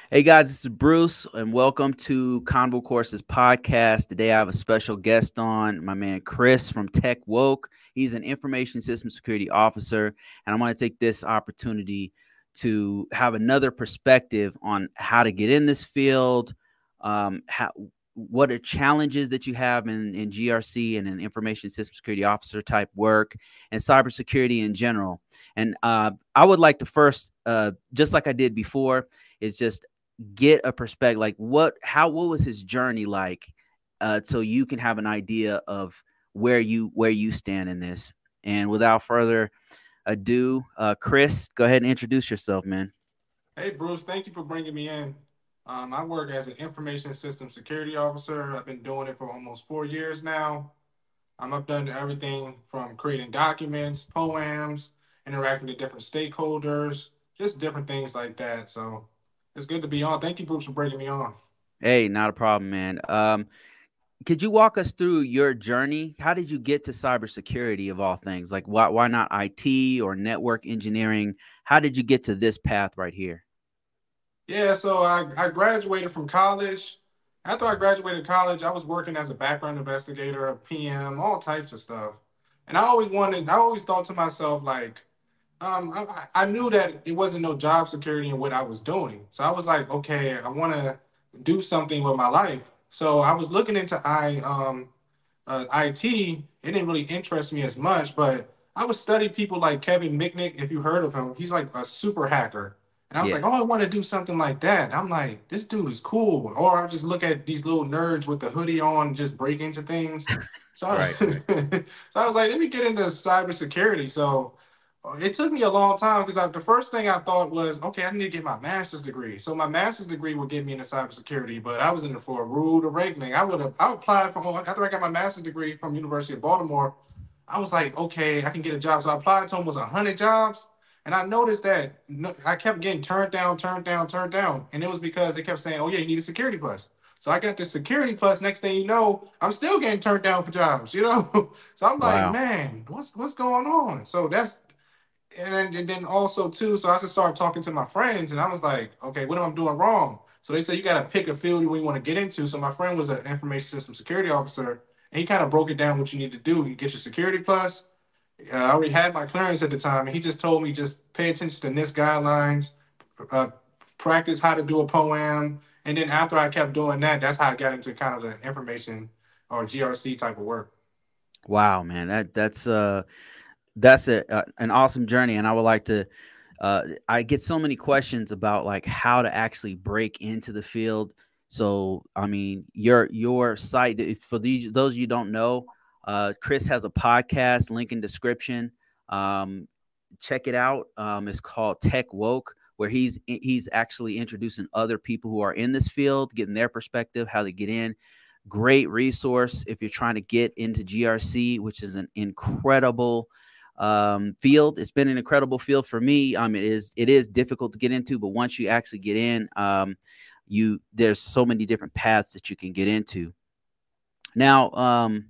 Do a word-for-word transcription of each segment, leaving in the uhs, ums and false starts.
Hey guys, this is Bruce, and welcome to Convo Courses podcast. Today I have a special guest on, my man Chris from Tech Woke. He's an information system security officer, and I'm going to take this opportunity to have another perspective on how to get in this field, um, how, what are challenges that you have in, in G R C and in information system security officer type work, and cybersecurity in general. And uh, I would like to first, uh, just like I did before, is just get a perspective, like what how what was his journey like, uh so you can have an idea of where you where you stand in this. And without further ado, uh Chris, go ahead and introduce yourself, man. Hey, Bruce, thank you for bringing me in. Um, I work as an information system security officer. I've been doing it for almost four years now. Um, I've done everything from creating documents, poems, interacting with different stakeholders, just different things like that. So it's good to be on. Thank you, Bruce, for bringing me on. Hey, not a problem, man. Um could you walk us through your journey? How did you get to cybersecurity of all things? Like why why not I T or network engineering? How did you get to this path right here? Yeah, so I, I graduated from college. After I graduated college, I was working as a background investigator, a P M, all types of stuff. And I always wanted, I always thought to myself, like, um, I, I knew that it wasn't no job security in what I was doing. So I was like, okay, I want to do something with my life. So I was looking into I um uh, I T. It didn't really interest me as much, but I would study people like Kevin Mitnick, if you heard of him. He's like a super hacker. And I was Yeah. like, oh, I want to do something like that. I'm like, this dude is cool. Or I just look at these little nerds with the hoodie on, and just break into things. So I, Right, right. so I was like, let me get into cybersecurity. So uh, it took me a long time because the first thing I thought was, okay, I need to get my master's degree. So my master's degree would get me into cybersecurity, but I was in it for a rude awakening. I would have, I applied for, after I got my master's degree from University of Baltimore, I was like, okay, I can get a job. So I applied to almost one hundred jobs. And I noticed that no, I kept getting turned down, turned down, turned down. And it was because they kept saying, oh, yeah, you need a security plus. So I got the security plus. Next thing you know, I'm still getting turned down for jobs, you know? So I'm like, Wow. man, what's what's going on? So that's and then, and then also too, so I just started talking to my friends, and I was like, okay, what am I doing wrong? So they said you got to pick a field we want to get into. So my friend was an information system security officer, and he kind of broke it down what you need to do. You get your security plus. Uh, I already had my clearance at the time, and he just told me just pay attention to NIST guidelines, uh, practice how to do a poem, and then after I kept doing that, that's how I got into kind of the information or G R C type of work. Wow, man. That that's uh that's a, uh, an awesome journey, and I would like to, uh, I get so many questions about like how to actually break into the field. So I mean, your your site, if- for these those of you who don't know, uh, Chris has a podcast, link in description. um, Check it out. Um, it's called Tech Woke, where he's he's actually introducing other people who are in this field, getting their perspective, how they get in. Great resource if you're trying to get into G R C, which is an incredible um, field. It's been an incredible field for me. Um, it is it is difficult to get into, but once you actually get in, um, you there's so many different paths that you can get into. Now, um,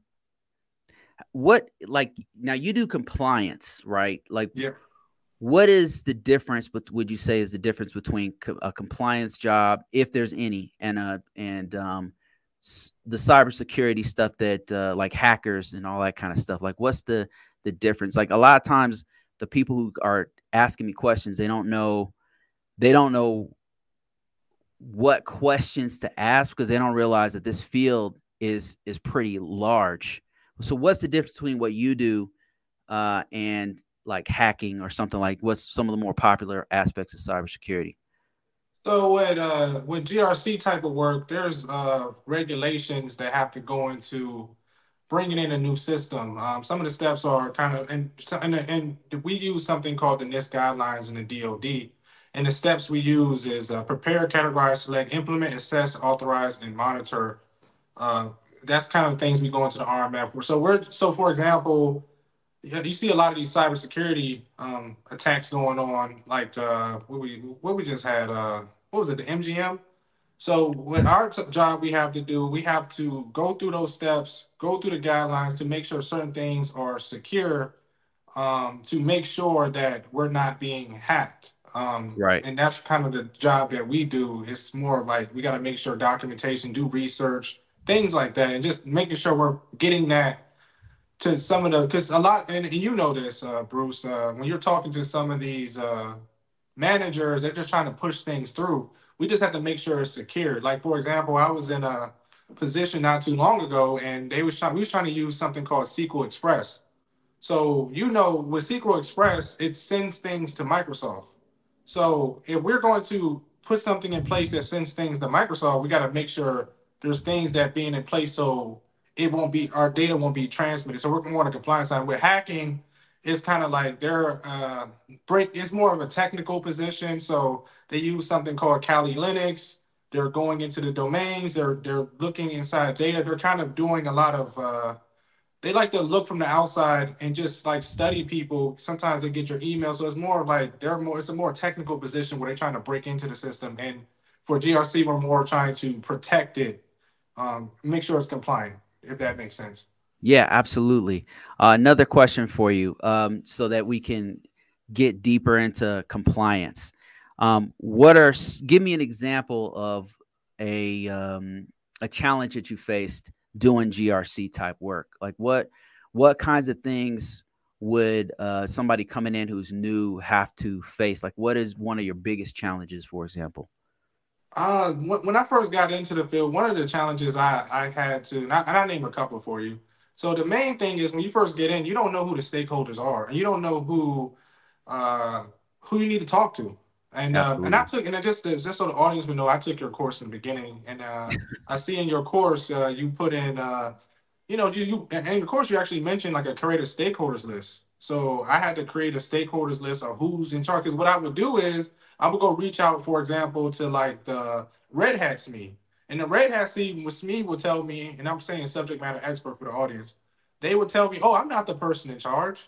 what like now you do compliance, right? Like, Yeah. what is the difference? But would you say is the difference between co- a compliance job, if there's any, and a and um, s- the cybersecurity stuff that uh, like hackers and all that kind of stuff? Like, what's the the difference? Like, a lot of times, the people who are asking me questions, they don't know they don't know what questions to ask because they don't realize that this field is is pretty large. So, what's the difference between what you do uh, and like hacking or something? Like what's some of the more popular aspects of cybersecurity? So with uh with G R C type of work, there's uh regulations that have to go into bringing in a new system. Um, some of the steps are kind of and and, and we use something called the NIST guidelines in the D O D. And the steps we use is uh, prepare, categorize, select, implement, assess, authorize, and monitor. Uh, that's kind of things we go into the R M F. So we're so for example, yeah, you see a lot of these cybersecurity um, attacks going on, like uh, what we what we just had. Uh, what was it? The M G M. So, what our t- job we have to do, we have to go through those steps, go through the guidelines to make sure certain things are secure, um, to make sure that we're not being hacked. Um, Right. and that's kind of the job that we do. It's more of like we got to make sure documentation, do research, things like that, and just making sure we're getting that to some of the, because a lot, and, and you know this, uh, Bruce, uh, when you're talking to some of these uh, managers, they're just trying to push things through. We just have to make sure it's secure. Like for example, I was in a position not too long ago, and they was trying, we was trying to use something called S Q L Express. So you know, with S Q L Express, it sends things to Microsoft. So if we're going to put something in place that sends things to Microsoft, we got to make sure there's things that being in place so it won't be our data won't be transmitted. So we're more on the compliance side. With hacking, it's kind of like they're uh, break. It's more of a technical position. So they use something called Kali Linux. They're going into the domains. They're they're looking inside data. They're kind of doing a lot of uh, they like to look from the outside and just like study people. Sometimes they get your email, so it's more of like they're more. It's a more technical position where they're trying to break into the system. And for G R C, we're more trying to protect it, um, make sure it's compliant, if that makes sense. Yeah, absolutely. Uh, another question for you, um, so that we can get deeper into compliance. Um, what are s- give me an example of a um, a challenge that you faced doing G R C type work? Like what what kinds of things would uh, somebody coming in who's new have to face? Like what is one of your biggest challenges, for example? Uh, when, when I first got into the field, one of the challenges I, I had to, and I, and I name a couple for you. So the main thing is when you first get in, you don't know who the stakeholders are, and you don't know who uh, who you need to talk to. And um, and I Absolutely. took, and it just just so the audience would know, I took your course in the beginning, and uh, I see in your course uh, you put in, uh, you know, just you, and in the course you actually mentioned like a create a stakeholders list. So I had to create a stakeholders list of who's in charge. Because what I would do is I would go reach out, for example, to like the Red Hat S M E. And the Red Hat S M E would tell me, and I'm saying subject matter expert for the audience, they would tell me, oh, I'm not the person in charge.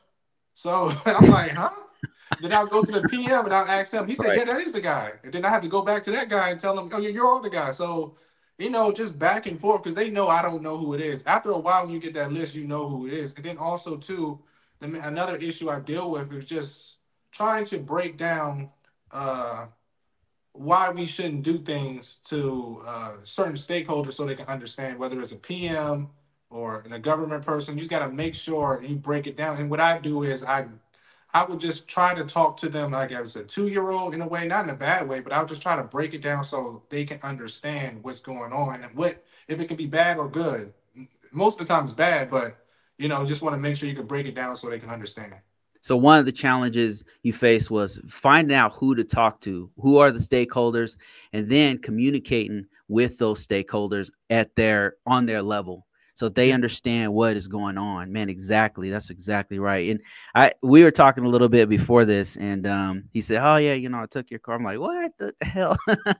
So I'm like, huh? Then I'll go to the P M and I'll ask him. He said, Right. yeah, that is the guy. And then I have to go back to that guy and tell him, oh, yeah, you're all the guy. So, you know, just back and forth because they know I don't know who it is. After a while, when you get that list, you know who it is. And then also, too, the, another issue I deal with is just trying to break down uh, why we shouldn't do things to uh, certain stakeholders so they can understand whether it's a P M or a government person. You just got to make sure you break it down. And what I do is I I would just try to talk to them like as a two year old in a way, not in a bad way, but I would just try to break it down so they can understand what's going on and what if it can be bad or good. Most of the time it's bad, but you know, just want to make sure you can break it down so they can understand. So one of the challenges you faced was finding out who to talk to, who are the stakeholders, and then communicating with those stakeholders at their on their level so they Yeah. understand what is going on. Man, exactly. That's exactly right. And I we were talking a little bit before this, and um, he said, "Oh yeah, you know, I took your car." I'm like, "What the hell?"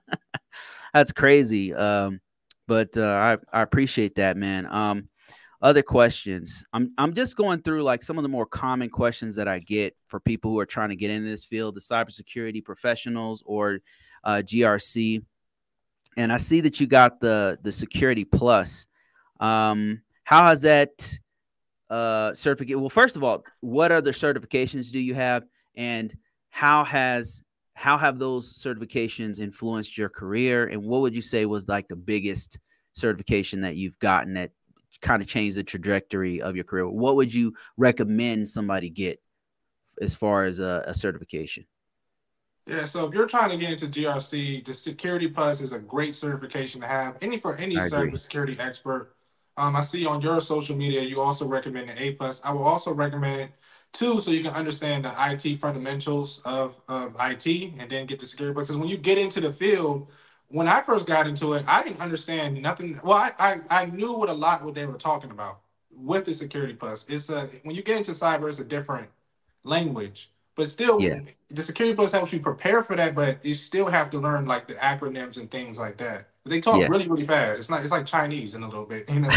That's crazy. Um, but uh, I I appreciate that, man. Um, other questions. I'm I'm just going through like some of the more common questions that I get for people who are trying to get into this field, the cybersecurity professionals or uh, G R C. And I see that you got the the Security Plus. Um, how has that uh, certificate? Well, first of all, what other certifications do you have, and how has how have those certifications influenced your career? And what would you say was like the biggest certification that you've gotten that kind of changed the trajectory of your career? What would you recommend somebody get as far as a, a certification? Yeah, so if you're trying to get into G R C, the Security Plus is a great certification to have. Any for any I agree. cybersecurity expert. Um, I see on your social media you also recommend the A Plus. I will also recommend it too, so you can understand the I T fundamentals of, of I T and then get the Security Plus. Because when you get into the field, when I first got into it, I didn't understand nothing. Well, I I, I knew what a lot what they were talking about with the Security Plus. It's a when you get into cyber, it's a different language. But still, Yeah. the Security Plus helps you prepare for that, but you still have to learn like the acronyms and things like that. They talk Yeah. really, really fast. It's not. It's like Chinese in a little bit, you know.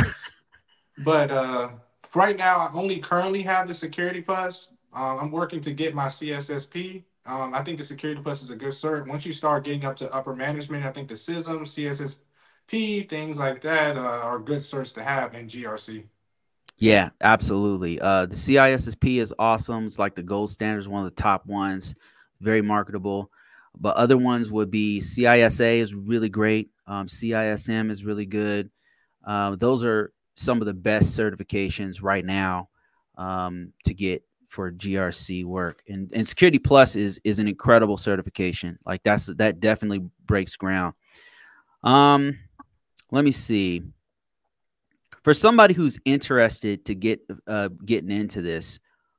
But uh, right now, I only currently have the Security Plus. Um, I'm working to get my C S S P. Um, I think the Security Plus is a good cert. Once you start getting up to upper management, I think the CISM, C S S P, things like that uh, are good certs to have in G R C. Yeah, absolutely. Uh, the C I S S P is awesome. It's like the gold standard, is one of the top ones. very marketable. But other ones would be C I S A is really great. Um, C I S M is really good. Uh, those are some of the best certifications right now um, to get for G R C work. And and Security Plus is is an incredible certification. Like that's that definitely breaks ground. Um, let me see. For somebody who's interested to get uh, getting into this,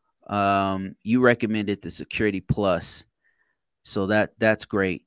um, you recommended the Security Plus, so that that's great.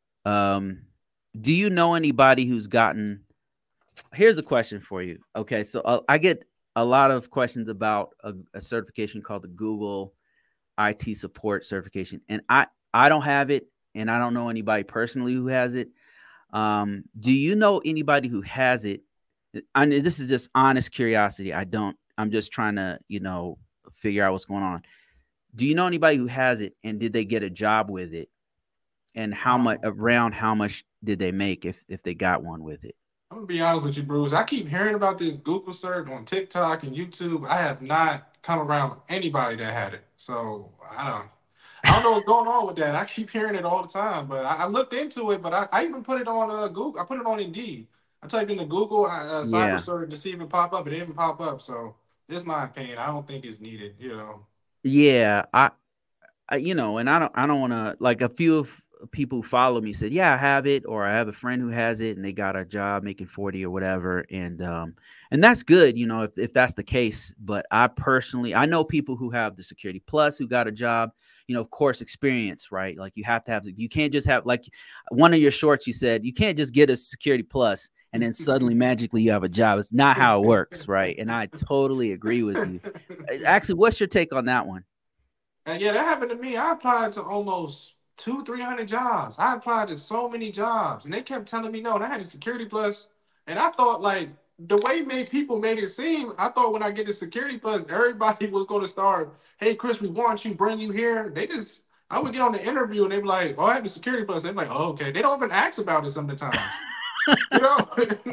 Um, do you know anybody who's gotten? Here's a question for you. Okay, so uh, I get a lot of questions about a, a certification called the Google I T support certification, and I I don't have it, and I don't know anybody personally who has it. Um, do you know anybody who has it? I mean, this is just honest curiosity. I don't. I'm just trying to, you know, figure out what's going on. Do you know anybody who has it, and did they get a job with it? And how much Um, around how much did they make if if they got one with it? I'm gonna be honest with you, Bruce. I keep hearing about this Google search on TikTok and YouTube. I have not come around anybody that had it, so I don't. I don't know what's going on with that. I keep hearing it all the time, but I, I looked into it. But I, I even put it on uh, Google. I put it on Indeed. I typed into Google uh, cyber Yeah, search to see if it pop up. It didn't pop up. So this is my opinion. I don't think it's needed. You know. yeah. I, I you know, and I don't I don't want to like a few of people who follow me said, yeah, I have it, or I have a friend who has it, and they got a job making forty or whatever, and um, and that's good, you know, if if that's the case. But I personally, I know people who have the Security Plus who got a job. You know, of course, experience, right? Like you have to have, you can't just have like one of your shorts. You said you can't just get a Security Plus and then suddenly magically you have a job. It's not how it works, right? And I totally agree with you. Actually, what's your take on that one? And yeah, that happened to me. I applied to almost two, three hundred jobs. I applied to so many jobs, and they kept telling me no. And I had a security plus, and I thought like the way made people made it seem. I thought when I get the security plus, everybody was going to start. Hey, Chris, we want you, bring you here. They just, I would get on the interview and they'd be like, "Oh, I have a security plus." And they're like, "Oh, okay." They don't even ask about it sometimes. You know,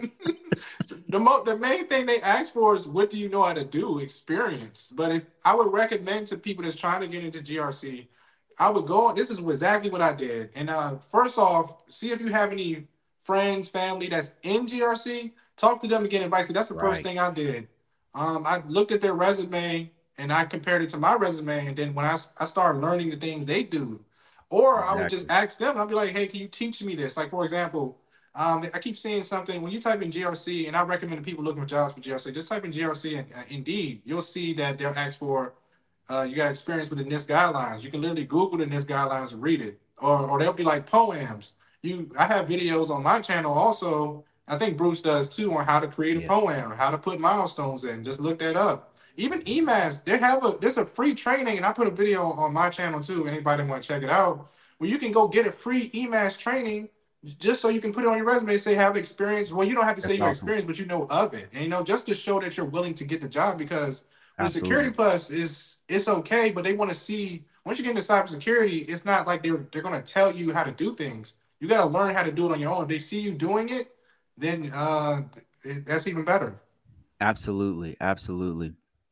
the mo- the main thing they ask for is what do you know how to do, experience. But if I would recommend to people that's trying to get into G R C, I would go. This is exactly what I did. And uh, first off, see if you have any friends, family that's in G R C. Talk to them and get advice. 'Cause that's the first Right. thing I did. Um, I looked at their resume and I compared it to my resume. And then when I, I started learning the things they do, or I would just Exactly. ask them, I'd be like, hey, can you teach me this? Like, for example, um, I keep seeing something when you type in G R C, and I recommend to people looking for jobs for G R C, just type in G R C and uh, Indeed. You'll see that they'll ask for uh, you got experience with the NIST guidelines. You can literally Google the NIST guidelines and read it, or or they'll be like poems. You, I have videos on my channel also. I think Bruce does too on how to create a Yeah. poem, how to put milestones in. Just look that up. Even E M A S, they have a there's a free training, and I put a video on my channel too. Anybody want to check it out? Where you can go get a free E M A S training just so you can put it on your resume, say have experience. Well, you don't have to say That's you have awesome. experience, but you know of it, and you know just to show that you're willing to get the job. Because with security Absolutely. plus is it's okay, but they want to see once you get into cybersecurity, it's not like they're they're going to tell you how to do things. You got to learn how to do it on your own. If they see you doing it, then uh, it, that's even better. Absolutely. Absolutely.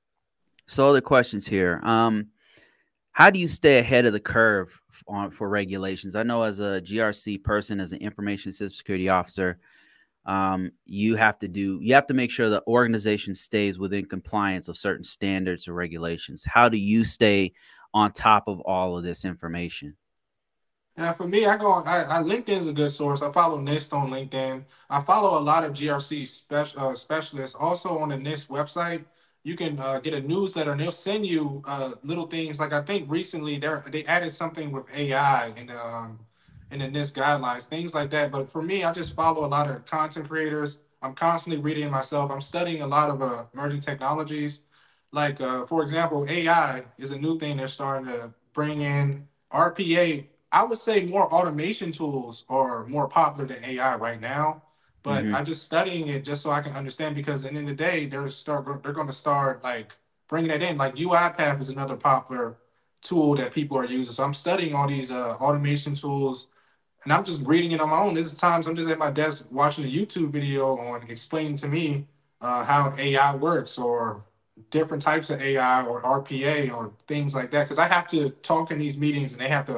So other questions here. Um, how do you stay ahead of the curve on for regulations? I know as a G R C person, as an information system security officer, um, you have to do you have to make sure the organization stays within compliance of certain standards or regulations. How do you stay on top of all of this information? Now, for me, I go on. I, I LinkedIn is a good source. I follow NIST on LinkedIn. I follow a lot of G R C spec, uh, specialists. Also on the NIST website, you can uh, get a newsletter, and they'll send you uh, little things. Like I think recently they they added something with A I in the um, in the NIST guidelines, things like that. But for me, I just follow a lot of content creators. I'm constantly reading myself. I'm studying a lot of uh, emerging technologies. Like uh, for example, A I is a new thing they're starting to bring in. R P A, I would say more automation tools are more popular than A I right now, but Hmm. I'm just studying it just so I can understand because at the end of the day, they're start they're going to start like bringing it in. Like UiPath is another popular tool that people are using. So I'm studying all these uh, automation tools and I'm just reading it on my own. There's times I'm just at my desk watching a YouTube video on explaining to me uh, how A I works or different types of A I or R P A or things like that. Because I have to talk in these meetings and they have to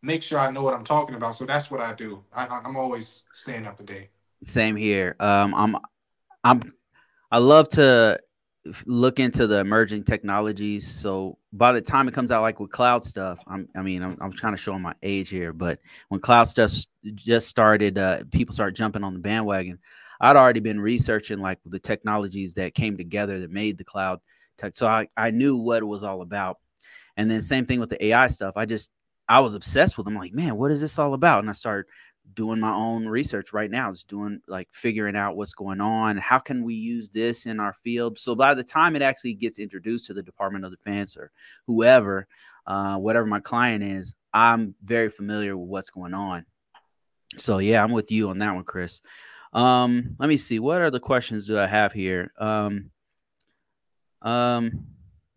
make sure I know what I'm talking about. So that's what I do. I, I- I'm always staying up to date. Same here. Um, I'm I'm I love to f- look into the emerging technologies. So by the time it comes out, like with cloud stuff, I'm, I mean, I'm, I'm trying to show my age here, but when cloud stuff s- just started, uh, people start jumping on the bandwagon. I'd already been researching like the technologies that came together that made the cloud tech. So I, I knew what it was all about. And then same thing with the A I stuff. I just I was obsessed with them. I'm like, man, what is this all about? And I started doing my own research right now, just doing like figuring out what's going on. How can we use this in our field? So by the time it actually gets introduced to the Department of Defense or whoever, uh, whatever my client is, I'm very familiar with what's going on. So yeah, I'm with you on that one, Chris. Um, let me see. What other questions do I have here? Um, um,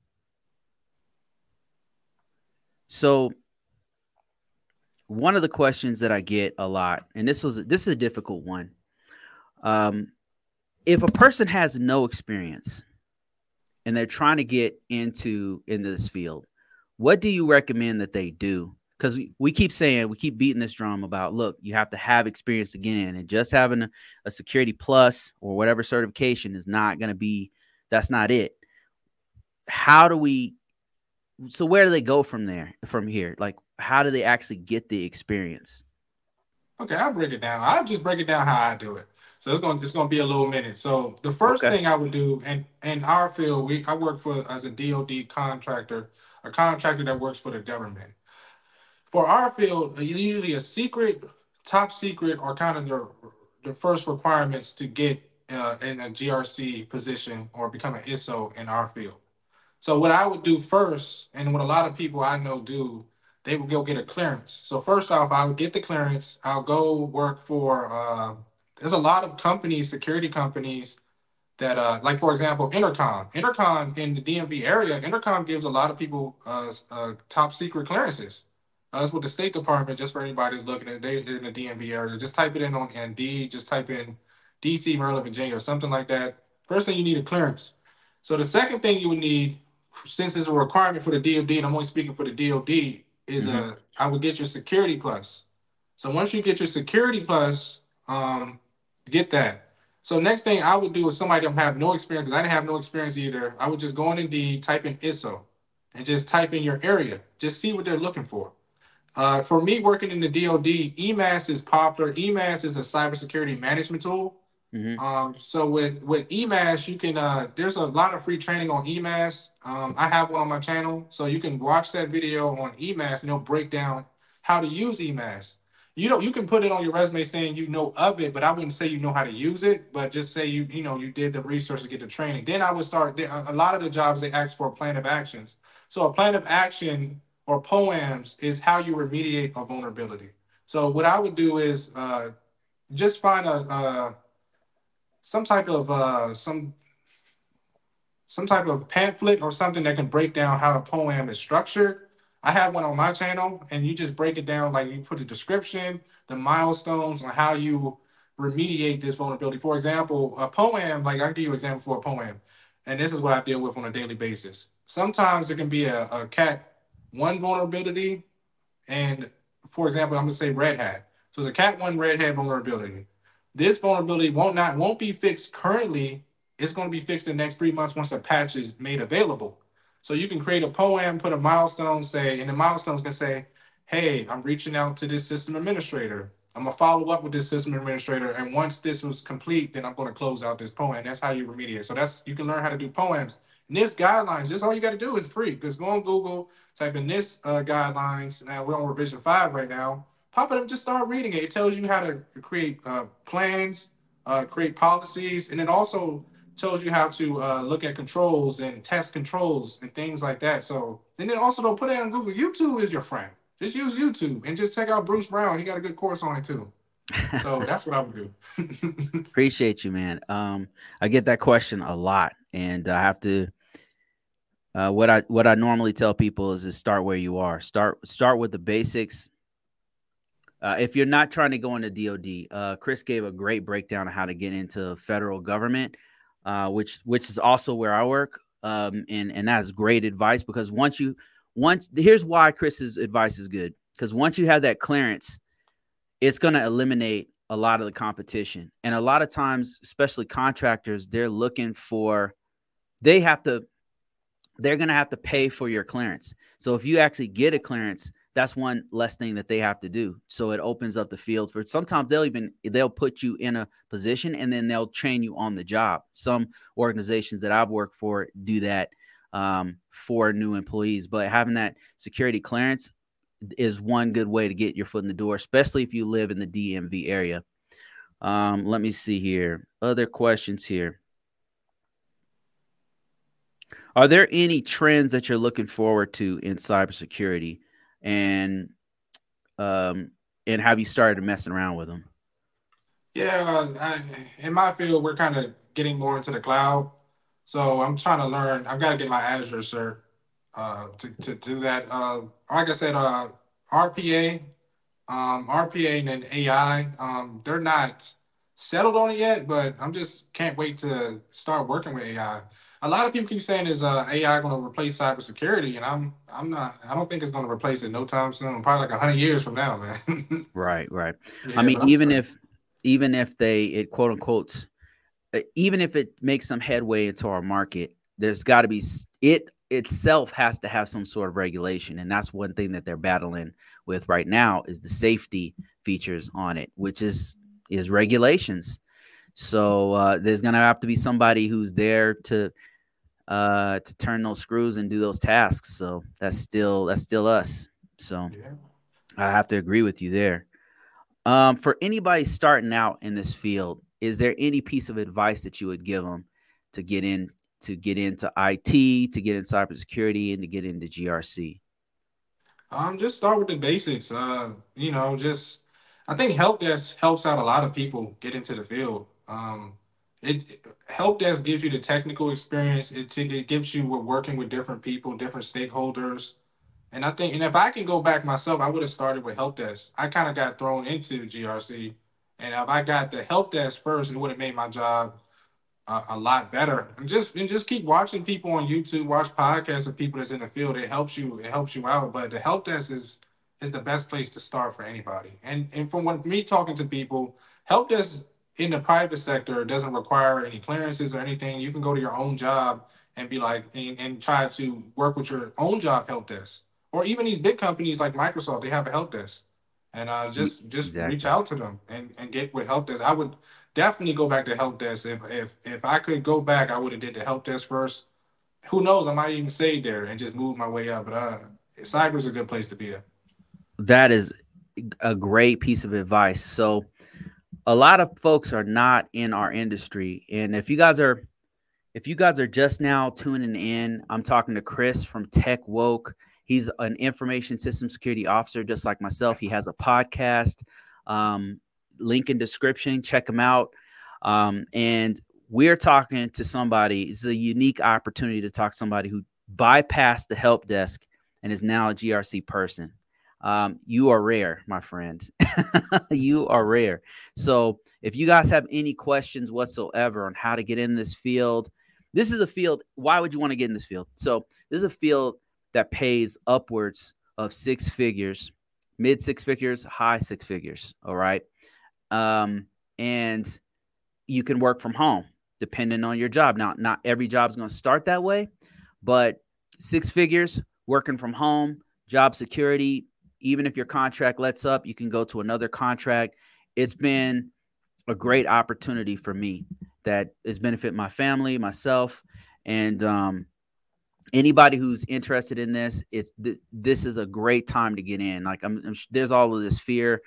so one of the questions that I get a lot, and this was this is a difficult one. Um, if a person has no experience and they're trying to get into into this field, what do you recommend that they do? Because we, we keep saying we keep beating this drum about look, you have to have experience to get in, and just having a, a security plus or whatever certification is not going to be. That's not it. How do we? So where do they go from there? From here, like how do they actually get the experience? Okay, I'll break it down. I'll just break it down how I do it. So it's going to it's going to be a little minute. So the first Okay. thing I would do, and in our field, we I work for as a D O D contractor, a contractor that works for the government. For our field, uh, usually a secret, top secret, are kind of the the first requirements to get uh, in a G R C position or become an I S O in our field. So what I would do first, and what a lot of people I know do, they would go get a clearance. So first off, I would get the clearance. I'll go work for. Uh, there's a lot of companies, security companies that, uh, like for example, Intercom. Intercom in the D M V area, Intercom gives a lot of people uh, uh, top secret clearances. Uh, that's what the State Department. Just for anybody who's looking at they in the D M V area, just type it in on Indeed. Just type in D C, Maryland, Virginia, or something like that. First thing you need a clearance. So the second thing you would need, since it's a requirement for the D O D, and I'm only speaking for the D O D, is Mm-hmm. a I would get your security plus. So once you get your security plus, um, get that. So next thing I would do is somebody don't have no experience, because I didn't have no experience either. I would just go on Indeed, type in I S O, and just type in your area. Just see what they're looking for. Uh, for me working in the D O D, E M A S is popular. E M A S is a cybersecurity management tool. Mm-hmm. Um, so with with E M A S, you can uh, there's a lot of free training on E M A S. Um, I have one on my channel, so you can watch that video on E M A S, and it'll break down how to use E M A S. You know, you can put it on your resume saying you know of it, but I wouldn't say you know how to use it. But just say you you know you did the research to get the training. Then I would start. A lot of the jobs they ask for a plan of actions. So a plan of action or POAMs is how you remediate a vulnerability. So what I would do is uh, just find a, a some type of uh, some some type of pamphlet or something that can break down how a poem is structured. I have one on my channel, and you just break it down like you put a description, the milestones on how you remediate this vulnerability. For example, a poem, like I'll give you an example for a poem, and this is what I deal with on a daily basis. Sometimes there can be a, a cat one vulnerability, and for example, I'm gonna say Red Hat. So it's a Cat one Red Hat vulnerability. This vulnerability won't not won't be fixed currently. It's going to be fixed in the next three months once the patch is made available. So you can create a poem, put a milestone, say, and the milestones can say, "Hey, I'm reaching out to this system administrator. I'm gonna follow up with this system administrator, and once this was complete, then I'm going to close out this poem." That's how you remediate. So that's you can learn how to do poems. NIST guidelines. Just all you got to do is free. Just go on Google, type in NIST uh, guidelines. Now we're on revision five right now. Pop it up, just start reading it. It tells you how to create uh, plans, uh, create policies, and it also tells you how to uh, look at controls and test controls and things like that. So, and then also don't put it on Google. YouTube is your friend. Just use YouTube and just check out Bruce Brown. He got a good course on it too. So that's what I would do. Appreciate you, man. Um, I get that question a lot, and I have to. Uh, what I what I normally tell people is to start where you are. Start start with the basics. Uh, if you're not trying to go into D O D, uh, Chris gave a great breakdown of how to get into federal government, uh, which which is also where I work, um, and and that's great advice because once you once here's why Chris's advice is good. because once you have that clearance, it's going to eliminate a lot of the competition. And a lot of times, especially contractors, they're looking for, they have to, they're going to have to pay for your clearance. So if you actually get a clearance, that's one less thing that they have to do. So it opens up the field for, sometimes they'll even, they'll put you in a position and then they'll train you on the job. Some organizations that I've worked for do that um, for new employees, but having that security clearance is one good way to get your foot in the door, especially if you live in the D M V area. Um, let me see here. Other questions here. Are there any trends that you're looking forward to in cybersecurity, and um, and have you started messing around with them? Yeah, I, in my field, we're kind of getting more into the cloud. So I'm trying to learn. I've got to get my Azure cert uh, to, to do that. Uh, like I said, uh, R P A, um, R P A and then A I, um, they're not settled on it yet, but I'm just can't wait to start working with A I. A lot of people keep saying is uh, A I going to replace cybersecurity, and I'm I'm not. I don't think it's going to replace it no time soon. Probably like a hundred years from now, man. Right, right. I Yeah, mean, but I'm even excited. if even if they it quote unquote, uh, even if it makes some headway into our market, there's got to be it itself has to have some sort of regulation, and that's one thing that they're battling with right now is the safety features on it, which is is regulations. So uh, there's gonna have to be somebody who's there to uh, to turn those screws and do those tasks. So that's still that's still us. So Yeah. I have to agree with you there. Um, for anybody starting out in this field, is there any piece of advice that you would give them to get in to get into I T, to get in cybersecurity, and to get into G R C? Um, just start with the basics. Uh, you know, just I think help desk helps out a lot of people get into the field. Um, it help desk gives you the technical experience. It t- it gives you with working with different people, different stakeholders. And I think, and if I can go back myself, I would have started with help desk. I kind of got thrown into G R C, and if I got the help desk first, it would have made my job a, a lot better. And just and just keep watching people on YouTube, watch podcasts of people that's in the field. It helps you. It helps you out. But the help desk is is the best place to start for anybody. And and from what me talking to people, help desk in the private sector doesn't require any clearances or anything. You can go to your own job and be like and, and try to work with your own job help desk. Or even these big companies like Microsoft, they have a help desk. And uh, Ye- just just reach Exactly. out to them and, and get with help desk. I would definitely go back to help desk. If if if I could go back, I would have did the help desk first. Who knows? I might even stay there and just move my way up. But uh, cyber's a good place to be at. That is a great piece of advice. So a lot of folks are not in our industry, and if you guys are if you guys are just now tuning in, I'm talking to Chris from Tech Woke. He's an information system security officer, just like myself. He has a podcast. Um, link in description. Check him out. Um, and we're talking to somebody. It's a unique opportunity to talk to somebody who bypassed the help desk and is now a G R C person. Um, you are rare, my friends. You are rare. So if you guys have any questions whatsoever on how to get in this field, this is a field. Why would you want to get in this field? So this is a field that pays upwards of six figures, mid six figures, high six figures. All right. Um, and you can work from home depending on your job. Now, not every job is going to start that way, but six figures working from home, job security. Even if your contract lets up, you can go to another contract. It's been a great opportunity for me that is benefit my family, myself, and um, anybody who's interested in this. It's th- this is a great time to get in. Like I'm, I'm there's all of this fear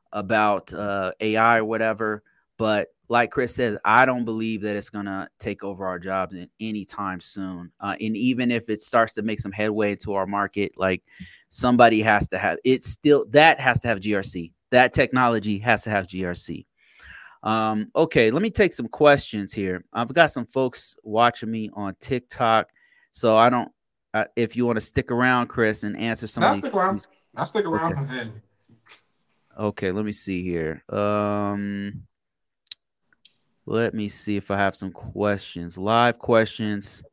about uh, A I or whatever, but like Chris says, I don't believe that it's gonna take over our jobs in any time soon. Uh, and even if it starts to make some headway into our market, like somebody has to have it. Still, that has to have G R C. That technology has to have G R C. Um, okay, let me take some questions here. I've got some folks watching me on TikTok, so I don't. Uh, if you want to stick around, Chris, and answer some of Now these, stick around. these. I stick Okay, around. And okay. Let me see here. Um, let me see if I have some questions, live questions.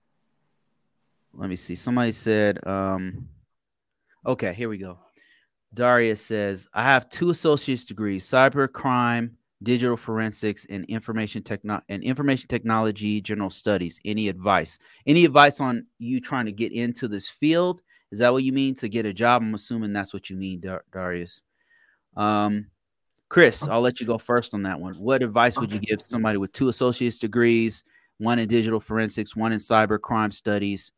Let me see. Somebody said, um, okay, here we go. Darius says, I have two associate's degrees, cyber crime, digital forensics, and information techno- and information technology general studies. Any advice? Any advice on you trying to get into this field? Is that what you mean, to get a job? I'm assuming that's what you mean, Dar- Darius. Um, Chris, I'll let you go first on that one. What advice would you Okay. give somebody with two associate's degrees, one in digital forensics, one in cyber crime studies?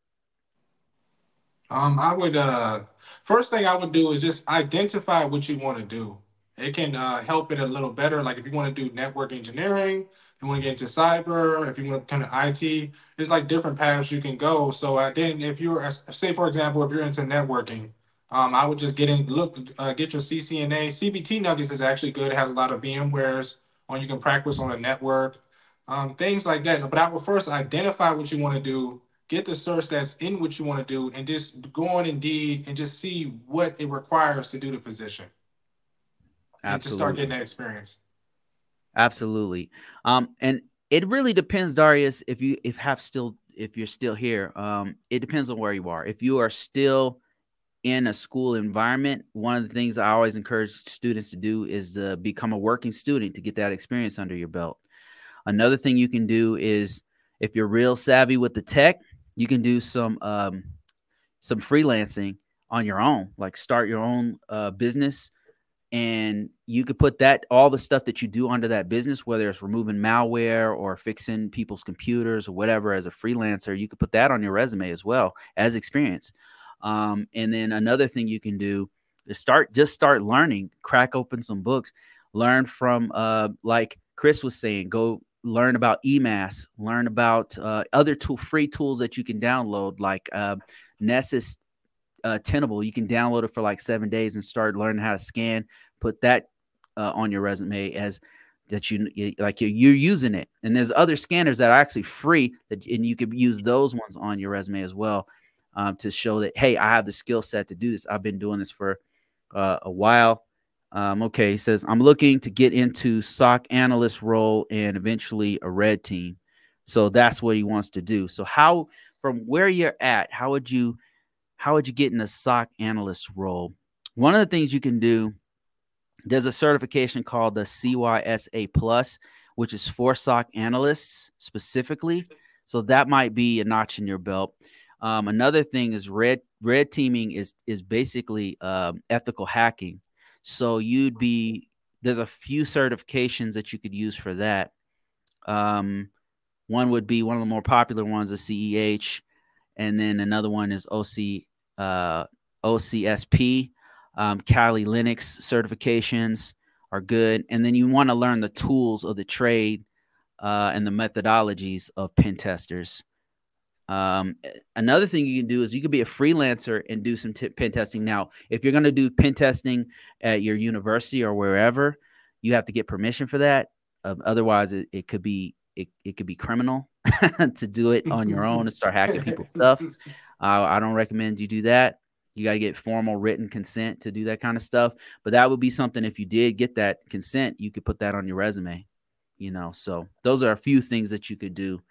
Um, I would uh first thing I would do is just identify what you want to do. It can uh, help it a little better. Like if you want to do network engineering, if you want to get into cyber, if you want to kind of I T, there's like different paths you can go. So uh, then if you're uh, say for example, if you're into networking, um, I would just get in look uh, get your C C N A. C B T Nuggets is actually good. It has a lot of VMwares on you can practice on a network, um, things like that. But I would first identify what you want to do, get the search that's in what you want to do, and just go on Indeed and just see what it requires to do the position and just start getting Absolutely. that experience. Absolutely. Um, and it really depends, Darius, if you if have still if you're still here. Um, it depends on where you are. If you are still in a school environment, one of the things I always encourage students to do is to become a working student to get that experience under your belt. Another thing you can do is, if you're real savvy with the tech, you can do some um, some freelancing on your own, like start your own uh, business, and you could put that all the stuff that you do under that business, whether it's removing malware or fixing people's computers or whatever, as a freelancer, you could put that on your resume as well as experience. Um, and then another thing you can do is start just start learning, crack open some books, learn from uh, like Chris was saying, go learn about E M A S, learn about uh, other tool free tools that you can download, like uh, Nessus uh, Tenable. You can download it for like seven days and start learning how to scan. Put that uh, on your resume as that you like you're, you're using it. And there's other scanners that are actually free that, and you could use those ones on your resume as well, um, to show that, hey, I have the skill set to do this. I've been doing this for uh, a while. Um, okay, he says, I'm looking to get into S O C analyst role and eventually a red team. So that's what he wants to do. So how, from where you're at, how would you how would you get in a S O C analyst role? One of the things you can do, there's a certification called the C Y S A Plus, which is for S O C analysts specifically. So that might be a notch in your belt. Um, another thing is red red teaming is is basically um, ethical hacking. So you'd be there's a few certifications that you could use for that. Um, one would be one of the more popular ones, the C E H, and then another one is O C uh, O C S P. Um, Kali Linux certifications are good, and then you want to learn the tools of the trade uh, and the methodologies of pen testers. Um, another thing you can do is you could be a freelancer and do some t- pen testing. Now, if you're going to do pen testing at your university or wherever, you have to get permission for that. Uh, otherwise, it, it could be it, it could be criminal to do it on your own and start hacking people's stuff. Uh, I don't recommend you do that. You got to get formal written consent to do that kind of stuff. But that would be something, if you did get that consent, you could put that on your resume. You know, so those are a few things that you could do.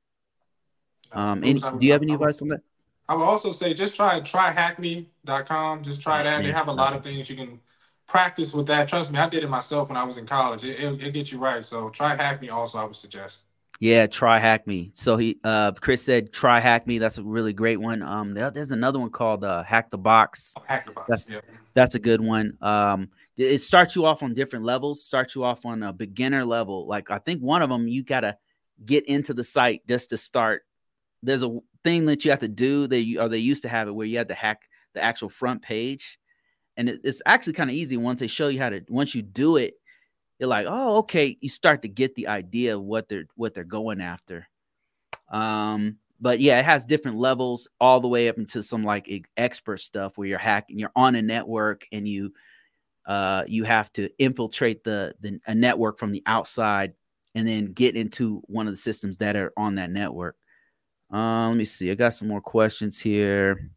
Uh, Um, Bruce, any, I would, do you I, have any I would advice on that? I would also say just try try hack me dot com. Just try Oh that. They man, have a uh, lot of things you can practice with that. Trust me, I did it myself when I was in college. It it, it gets you right. So try hack me also. I would suggest. yeah, try Hack Me. So he, uh, Chris said, try Hack Me. That's a really great one. Um, there, there's another one called uh, Hack the Box. Oh, hack the box. That's Yeah. that's a good one. Um, it starts you off on different levels. Starts you off on a beginner level. Like I think one of them, you gotta get into the site just to start. There's a thing that you have to do. They or they used to have it where you had to hack the actual front page, and it, it's actually kind of easy once they show you how to. Once you do it, you're like, oh, okay. You start to get the idea of what they're what they're going after. Um, but yeah, it has different levels all the way up into some like e- expert stuff where you're hacking, you're on a network and you uh you have to infiltrate the the a network from the outside and then get into one of the systems that are on that network. Um, let me see. I got some more questions here.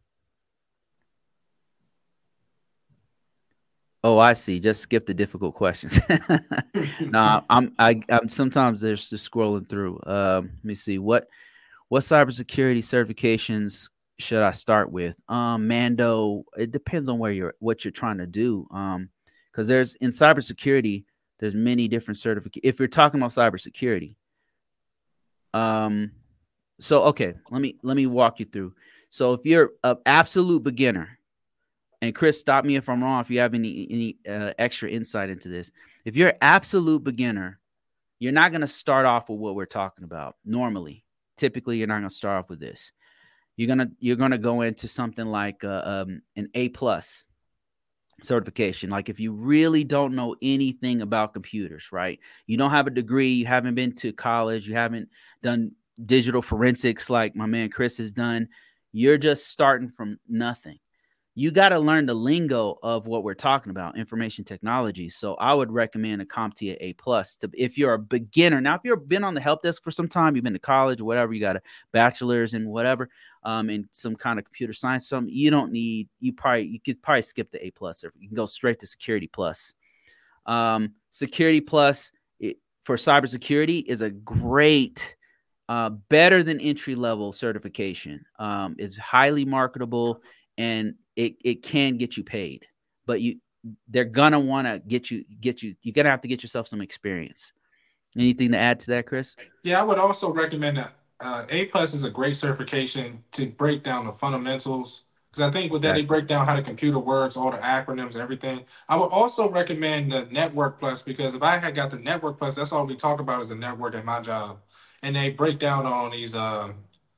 Oh, I see. Just skip the difficult questions. no, I'm I, I'm sometimes there's just scrolling through. Um, let me see what what cybersecurity certifications should I start with? Um, Mando, it depends on where you're, what you're trying to do. Um, because there's in cybersecurity, there's many different certificates. If you're talking about cybersecurity, um, so okay, let me let me walk you through. So if you're an absolute beginner, and Chris, stop me if I'm wrong. If you have any any uh, extra insight into this, if you're an absolute beginner, you're not going to start off with what we're talking about. Normally, typically, you're not going to start off with this. You're gonna you're gonna go into something like uh, um, an A plus certification. Like if you really don't know anything about computers, right? You don't have a degree, you haven't been to college, you haven't done digital forensics like my man Chris has done. You're just starting from nothing. You got to learn the lingo of what we're talking about, information technology. So I would recommend a CompTIA A plus to if you're a beginner. Now, if you've been on the help desk for some time, you've been to college or whatever, you got a bachelor's in whatever, um, in some kind of computer science, something you don't need. You probably you could probably skip the A plus, or you can go straight to Security Plus. Um, Security Plus it, for cybersecurity is a great, uh, better than entry level certification. Um, is highly marketable and it it can get you paid, but you they're gonna want to get you get you you're gonna have to get yourself some experience. Anything to add to that, Chris? Yeah, I would also recommend that uh, A plus is a great certification to break down the fundamentals. Because I think with that, they Exactly. break down how the computer works, all the acronyms, everything. I would also recommend the Network Plus because if I had got the Network Plus, that's all we talk about is the network at my job, and they break down on these um,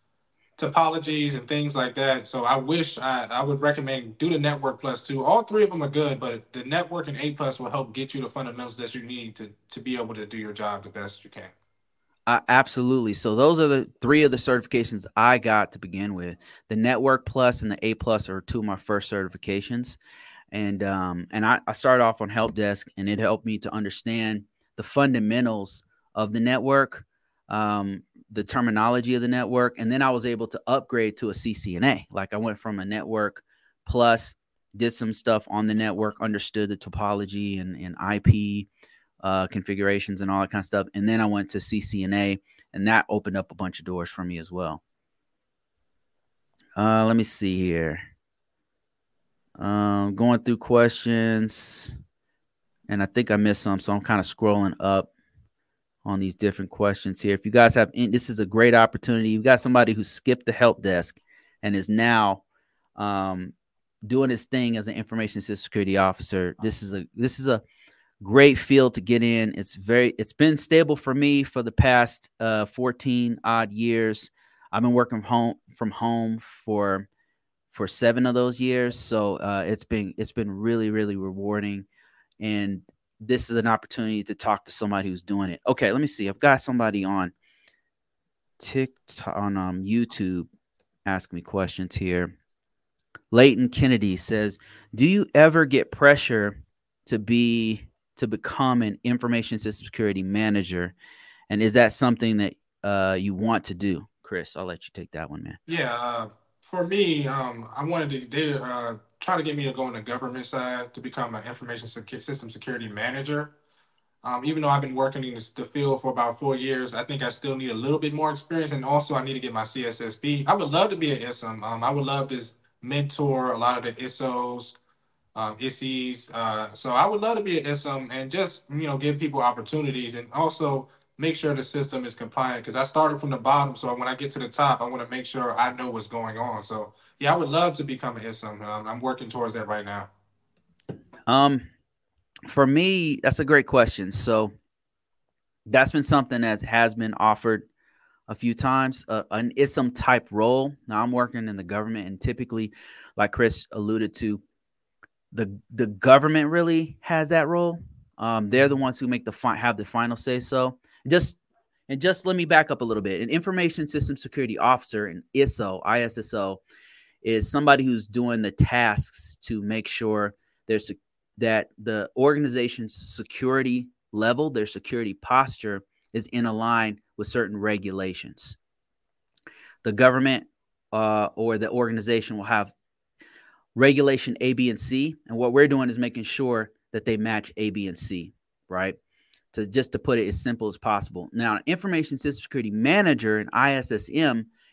topologies and things like that. So I wish I, I would recommend do the Network Plus too. All three of them are good, but the Network and A Plus will help get you the fundamentals that you need to to be able to do your job the best you can. Uh, absolutely. So those are the three of the certifications I got to begin with. The Network Plus and the A Plus are two of my first certifications, and um, and I, I started off on help desk, and it helped me to understand the fundamentals of the network, um, the terminology of the network, and then I was able to upgrade to a C C N A. Like I went from a Network Plus, did some stuff on the network, understood the topology and, and I P uh, configurations and all that kind of stuff, and then I went to C C N A, and that opened up a bunch of doors for me as well. Uh, let me see here. Um, going through questions, and I think I missed some, so I'm kind of scrolling up on these different questions here. If you guys have, any, this is a great opportunity. You've got somebody who skipped the help desk and is now um, doing his thing as an information system security officer. This is a this is a great field to get in. It's very it's been stable for me for the past uh, fourteen odd years. I've been working from home from home for for seven of those years. So uh, it's been it's been really really rewarding, and this is an opportunity to talk to somebody who's doing it. Okay, let me see. I've got somebody on TikTok on um, YouTube asking me questions here. Leighton Kennedy says, "Do you ever get pressure to be to become an information system security manager, and is that something that uh, you want to do?" Chris, I'll let you take that one, man. Yeah, uh, for me, um, I wanted to they uh, try to get me to go on the government side to become an information sec- system security manager. Um, even though I've been working in this, the field for about four years, I think I still need a little bit more experience, and also I need to get my C S S P. I would love to be an I S M. Um, I would love to mentor a lot of the I S Os, um, I S Is. Uh, so I would love to be an I S M and just you know give people opportunities and also make sure the system is compliant because I started from the bottom. So when I get to the top, I want to make sure I know what's going on. So yeah, I would love to become an I S M. Um, I'm working towards that right now. Um, for me, that's a great question. So that's been something that has been offered a few times. Uh, an I S M type role. Now I'm working in the government, and typically, like Chris alluded to, the the government really has that role. Um, they're the ones who make the fi- have the final say. So just and just let me back up a little bit. An information system security officer, an I S O, I S S O, is somebody who's doing the tasks to make sure there's that the organization's security level, their security posture is in line with certain regulations. The government uh, or the organization will have regulation A, B, and C. And what we're doing is making sure that they match A, B, and C, right? To just to put it as simple as possible. Now, an information system security manager, an I S S M,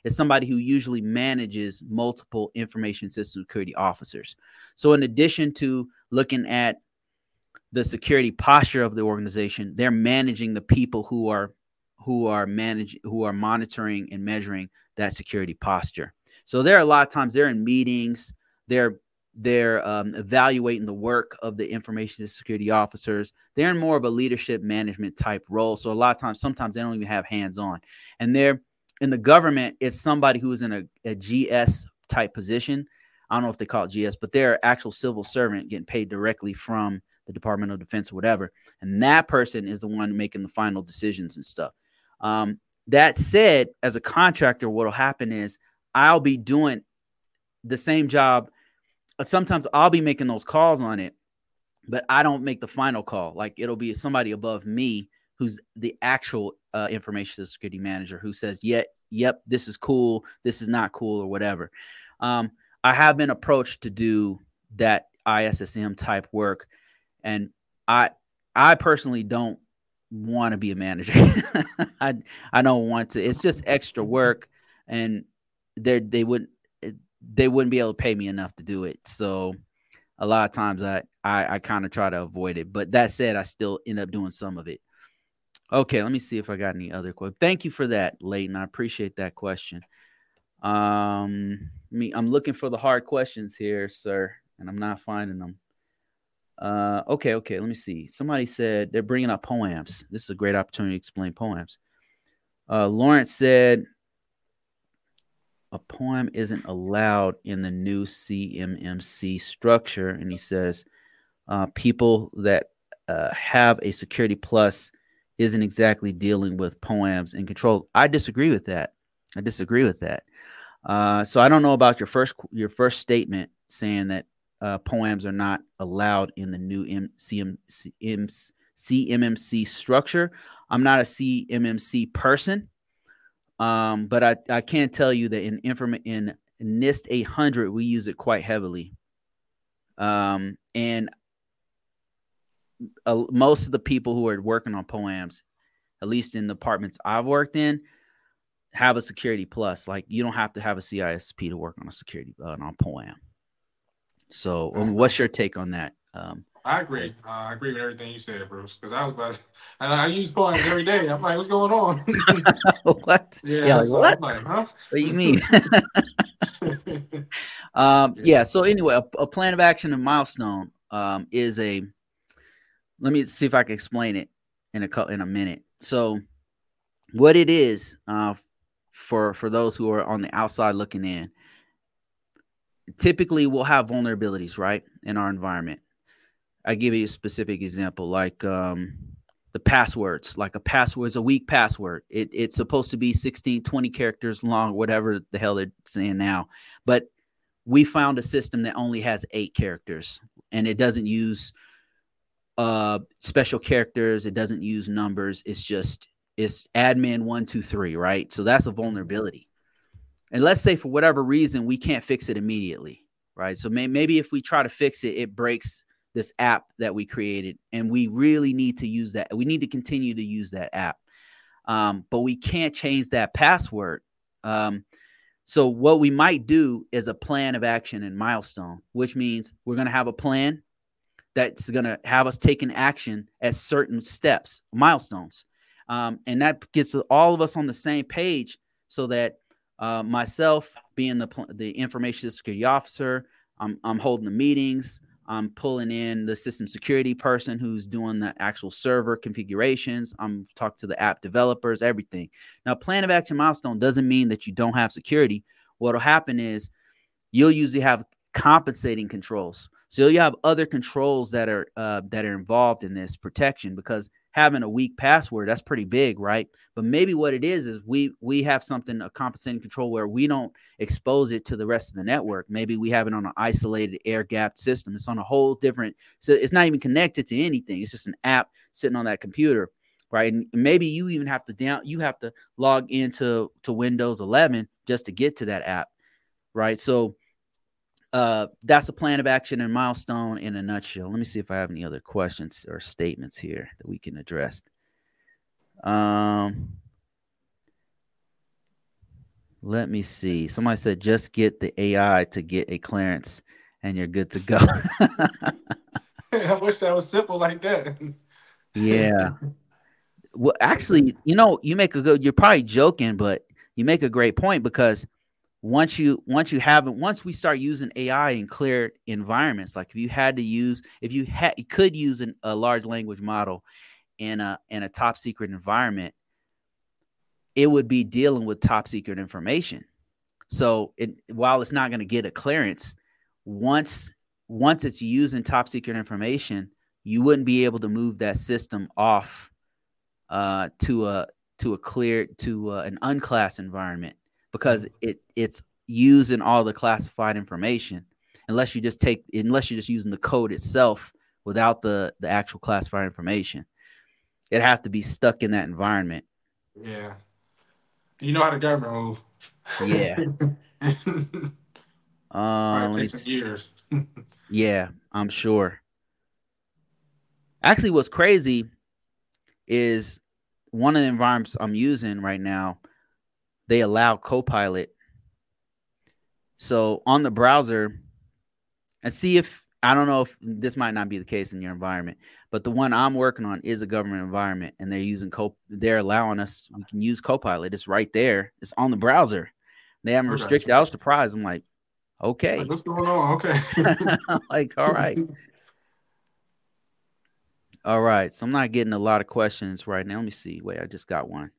is somebody who usually manages multiple information system security officers. So in addition to looking at the security posture of the organization, they're managing the people who are who are managing who are monitoring and measuring that security posture. So there are a lot of times they're in meetings, they're they're um, evaluating the work of the information security officers. They're in more of a leadership management type role. So a lot of times, sometimes they don't even have hands on. And they're in the government, it's somebody who is in a, a G S type position. I don't know if they call it G S, but they're actual civil servant getting paid directly from the Department of Defense or whatever. And that person is the one making the final decisions and stuff. Um, that said, as a contractor, what will happen is I'll be doing the same job. Sometimes I'll be making those calls on it, but I don't make the final call. Like it'll be somebody above me who's the actual uh, information security manager who says, yeah, yep, this is cool, this is not cool, or whatever. Um, I have been approached to do that I S S M type work, and I I personally don't want to be a manager. I I don't want to. It's just extra work, and they they wouldn't they wouldn't be able to pay me enough to do it. So a lot of times I I, I kind of try to avoid it. But that said, I still end up doing some of it. Okay, let me see if I got any other questions. Thank you for that, Leighton. I appreciate that question. Um, me, I'm looking for the hard questions here, sir, and I'm not finding them. Uh, okay, okay. Let me see. Somebody said they're bringing up POAMs. This is a great opportunity to explain POAMs. Uh, Lawrence said a POAM isn't allowed in the new C M M C structure, and he says uh, people that uh, have a Security Plus isn't exactly dealing with POAMs and control. I disagree with that. I disagree with that. Uh, so I don't know about your first your first statement saying that uh, POAMs are not allowed in the new M- C M M C structure. I'm not a C M M C person, um, but I, I can tell you that in inform- in NIST eight hundred, we use it quite heavily. Um, and uh, most of the people who are working on POAMs, at least in the departments I've worked in, have a Security Plus. Like you don't have to have a C I S P to work on a security uh, on POAM. So, um, what's your take on that? Um, I agree. Uh, I agree with everything you said, Bruce. Because I was about, to, I, I use POAMs every day. I'm like, what's going on? what? Yeah. Yeah, like So what? I'm like, huh? What do you mean? um, yeah. yeah. So anyway, a, a plan of action and milestone um, is a. Let me see if I can explain it in a in a minute. So, what it is uh, for for those who are on the outside looking in, typically we'll have vulnerabilities, right, in our environment. I give you a specific example, like um, the passwords. Like a password is a weak password. It, it's supposed to be sixteen, twenty characters long, whatever the hell they're saying now. But we found a system that only has eight characters, and it doesn't use uh, special characters. It doesn't use numbers. It's just it's admin one, two, three, right? So that's a vulnerability. And let's say for whatever reason, we can't fix it immediately, right? So may, maybe if we try to fix it, it breaks this app that we created, and we really need to use that. We need to continue to use that app, um, but we can't change that password. Um, so what we might do is a plan of action and milestone, which means we're going to have a plan that's going to have us taking action at certain steps, milestones. Um, and that gets all of us on the same page so that uh, myself being the, the information security officer, I'm, I'm holding the meetings, I'm pulling in the system security person who's doing the actual server configurations. I'm talking to the app developers, everything. Now, plan of action milestone doesn't mean that you don't have security. What'll happen is you'll usually have compensating controls. So you have other controls that are uh, that are involved in this protection, because having a weak password, that's pretty big, right? But maybe what it is is we we have something, a compensating control where we don't expose it to the rest of the network. Maybe we have it on an isolated air-gapped system. It's on a whole different, so it's not even connected to anything. It's just an app sitting on that computer, right? And maybe you even have to down, you have to log into to Windows eleven just to get to that app, right? So Uh, that's a plan of action and milestone in a nutshell. Let me see if I have any other questions or statements here that we can address. Um, Let me see. Somebody said just get the A I to get a clearance and you're good to go. I wish that was simple like that. Yeah. Well, That's a, actually, you know, you make a good, you're probably joking, but you make a great point because once you once you have it, once we start using A I in clear environments, like if you had to use, if you had, you could use an, a large language model in a in a top secret environment, it would be dealing with top secret information. So it, while it's not going to get a clearance, once once it's using top secret information, you wouldn't be able to move that system off uh, to a to a clear to uh, an unclassed environment because it it's using all the classified information unless you just take unless you're just using the code itself without the the actual classified information. It have to be stuck in that environment. yeah. You know how the government move. Yeah. Probably Uh, let me. take some years. Yeah, I'm sure. Actually, what's crazy is one of the environments I'm using right now. They allow Copilot. So on the browser, and see if I don't know if this might not be the case in your environment, but the one I'm working on is a government environment, and they're using co. They're allowing us. We can use Copilot. It's right there. It's on the browser. They haven't I got restricted. you. I was surprised. I'm like, Like, okay, what's going on? Okay. like all right, all right. So I'm not getting a lot of questions right now. Let me see. Wait, I just got one.